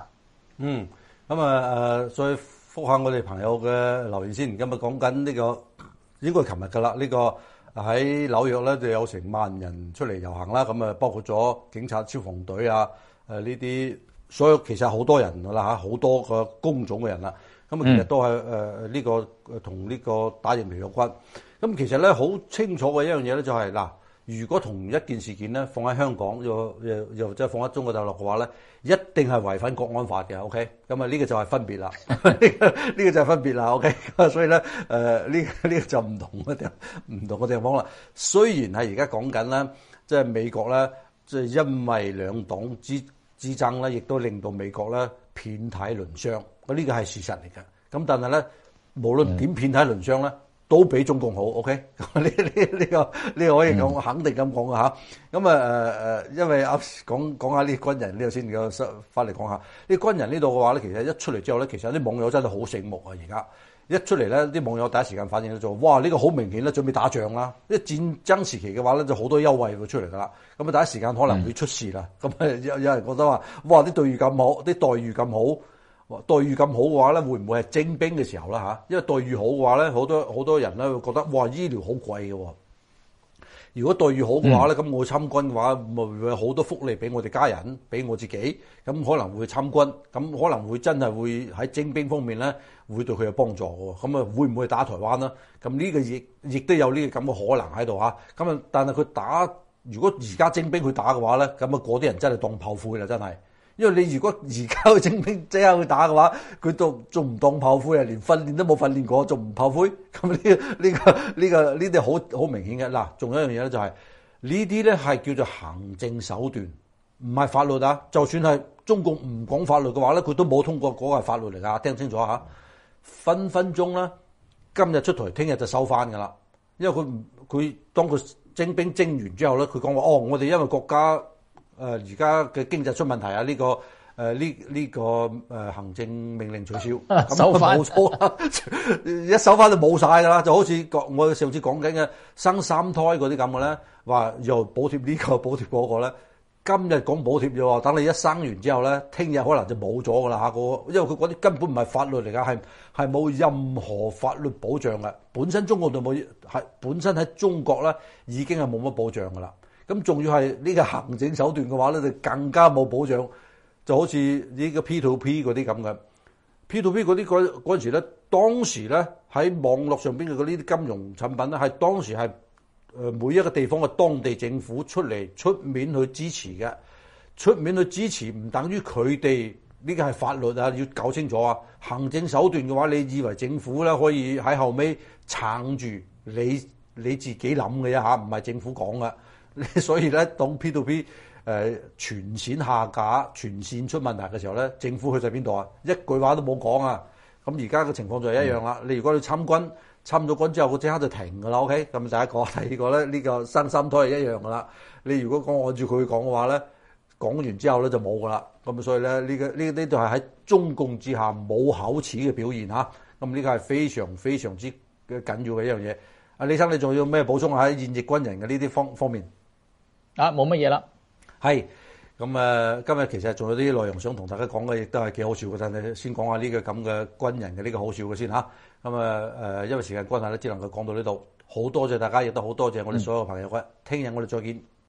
[SPEAKER 1] 咁再覆下我哋朋友嘅留言先。今日講緊呢個應該係琴日㗎啦，呢個。喺紐約咧就有成萬人出嚟遊行啦，咁包括咗警察、消防隊呢啲，所有其實好多人㗎啦，好多個工種嘅人啦，咁其實都係呢個同呢個打疫苗有關。咁其實咧好清楚嘅一樣嘢咧就係嗱，如果同一件事件咧放喺香港又即係放喺中國大陸嘅話咧，一定係違反國安法嘅。OK，咁呢個就係分別啦，呢個就係分別啦。OK，所以咧呢個就唔同嘅地方啦。雖然係而家講緊咧，即係美國咧，即係因為兩黨之爭咧，亦都令到美國咧遍體鱗傷。呢個係事實嚟嘅。咁但係咧，無論點遍體鱗傷咧，都比中共好。OK， 呢個可以講肯定咁講嘅嚇。咁因為講下呢啲軍人呢度先，翻嚟講下呢啲軍人呢度嘅話咧，其實一出嚟之後咧，其實啲網友真係好醒目啊！而家一出嚟咧，啲網友第一時間反應咗，哇！呢個好明顯咧，準備打仗啦。因為戰爭時期嘅話咧，就好多優惠會出嚟噶啦。咁第一時間可能會出事啦。咁有人覺得話，哇！啲待遇咁好，啲待遇咁好。待遇咁好嘅話咧，會唔會係徵兵嘅時候啦嚇？因為待遇好嘅話咧，好多人咧會覺得哇，醫療好貴嘅喎。如果待遇好嘅話咧，咁我參軍嘅話，咪會有好多福利俾我哋家人，俾我自己，咁可能會參軍，咁可能會真係會喺徵兵方面咧，會對佢有幫助嘅喎。咁啊，會唔會打台灣啦？咁呢個亦都有呢個咁嘅可能喺度嚇。咁啊，但係佢如果而家徵兵去打嘅話咧，咁啊嗰啲人真係當炮灰啦，真係。因為你如果而家去徵兵即刻去打嘅話，佢仲唔當炮灰啊？連訓練都冇訓練過，仲唔炮灰？咁呢啲好明顯嘅。嗱，仲有一樣嘢咧，就係呢啲咧係叫做行政手段，唔係法律啊。就算係中共唔講法律嘅話咧，佢都冇通過嗰個係法律嚟㗎。聽清楚嚇，分分鐘啦，今日出台，聽日就收翻㗎啦。因為佢當佢徵兵徵完之後咧，佢講話我哋因為國家。而家嘅經濟出問題啊！呢個行政命令取消，
[SPEAKER 2] 收翻
[SPEAKER 1] 冇錯啦，一收翻就冇晒㗎啦，就好似我上次講緊嘅生3胎嗰啲咁嘅咧，話又補貼呢個補貼嗰個咧，今日講補貼啫喎，等你一生完之後咧，聽日可能就冇咗㗎啦嚇，因為佢嗰啲根本唔係法律嚟㗎，係冇任何法律保障嘅，本身中國就冇，本身喺中國咧已經係冇乜保障㗎啦。咁仲要係呢個行政手段嘅話咧，就更加冇保障，就好似呢個 P2P 嗰啲咁嘅。P2P 嗰啲嗰陣時咧，當時咧喺網絡上邊嘅嗰啲金融產品咧，係當時係每一個地方嘅當地政府出面去支持嘅，出面去支持唔等於佢哋呢個係法律啊，要搞清楚啊。行政手段嘅話，你以為政府咧可以喺後尾撐住你自己諗嘅啫嚇，唔係政府講嘅。所以咧，當 P2P 全線下架、全線出問題嘅時候咧，政府去晒邊度啊？一句話都冇講啊！咁而家嘅情況就係一樣啦。你如果你參軍咗軍之後，佢即刻就停㗎啦。OK，咁第一個，第二個咧，呢個生三胎係一樣㗎啦。你如果講按照佢講嘅話咧，講完之後咧就冇㗎啦。咁所以咧，呢度係喺中共之下冇口齒嘅表現嚇。咁呢個係非常非常之緊要嘅一樣嘢。阿李生，你仲要咩補充喺現役軍人嘅呢啲方面？
[SPEAKER 2] 冇乜嘢啦。
[SPEAKER 1] 係咁今日其實仲有啲內容想同大家講嘅，亦都係幾好笑嘅。但係先講下呢個咁嘅軍人嘅呢個好笑嘅先嚇。因為時間關係咧，只能夠講到呢度。好多謝大家，亦都好多謝我哋所有朋友嘅。聽日我哋再見。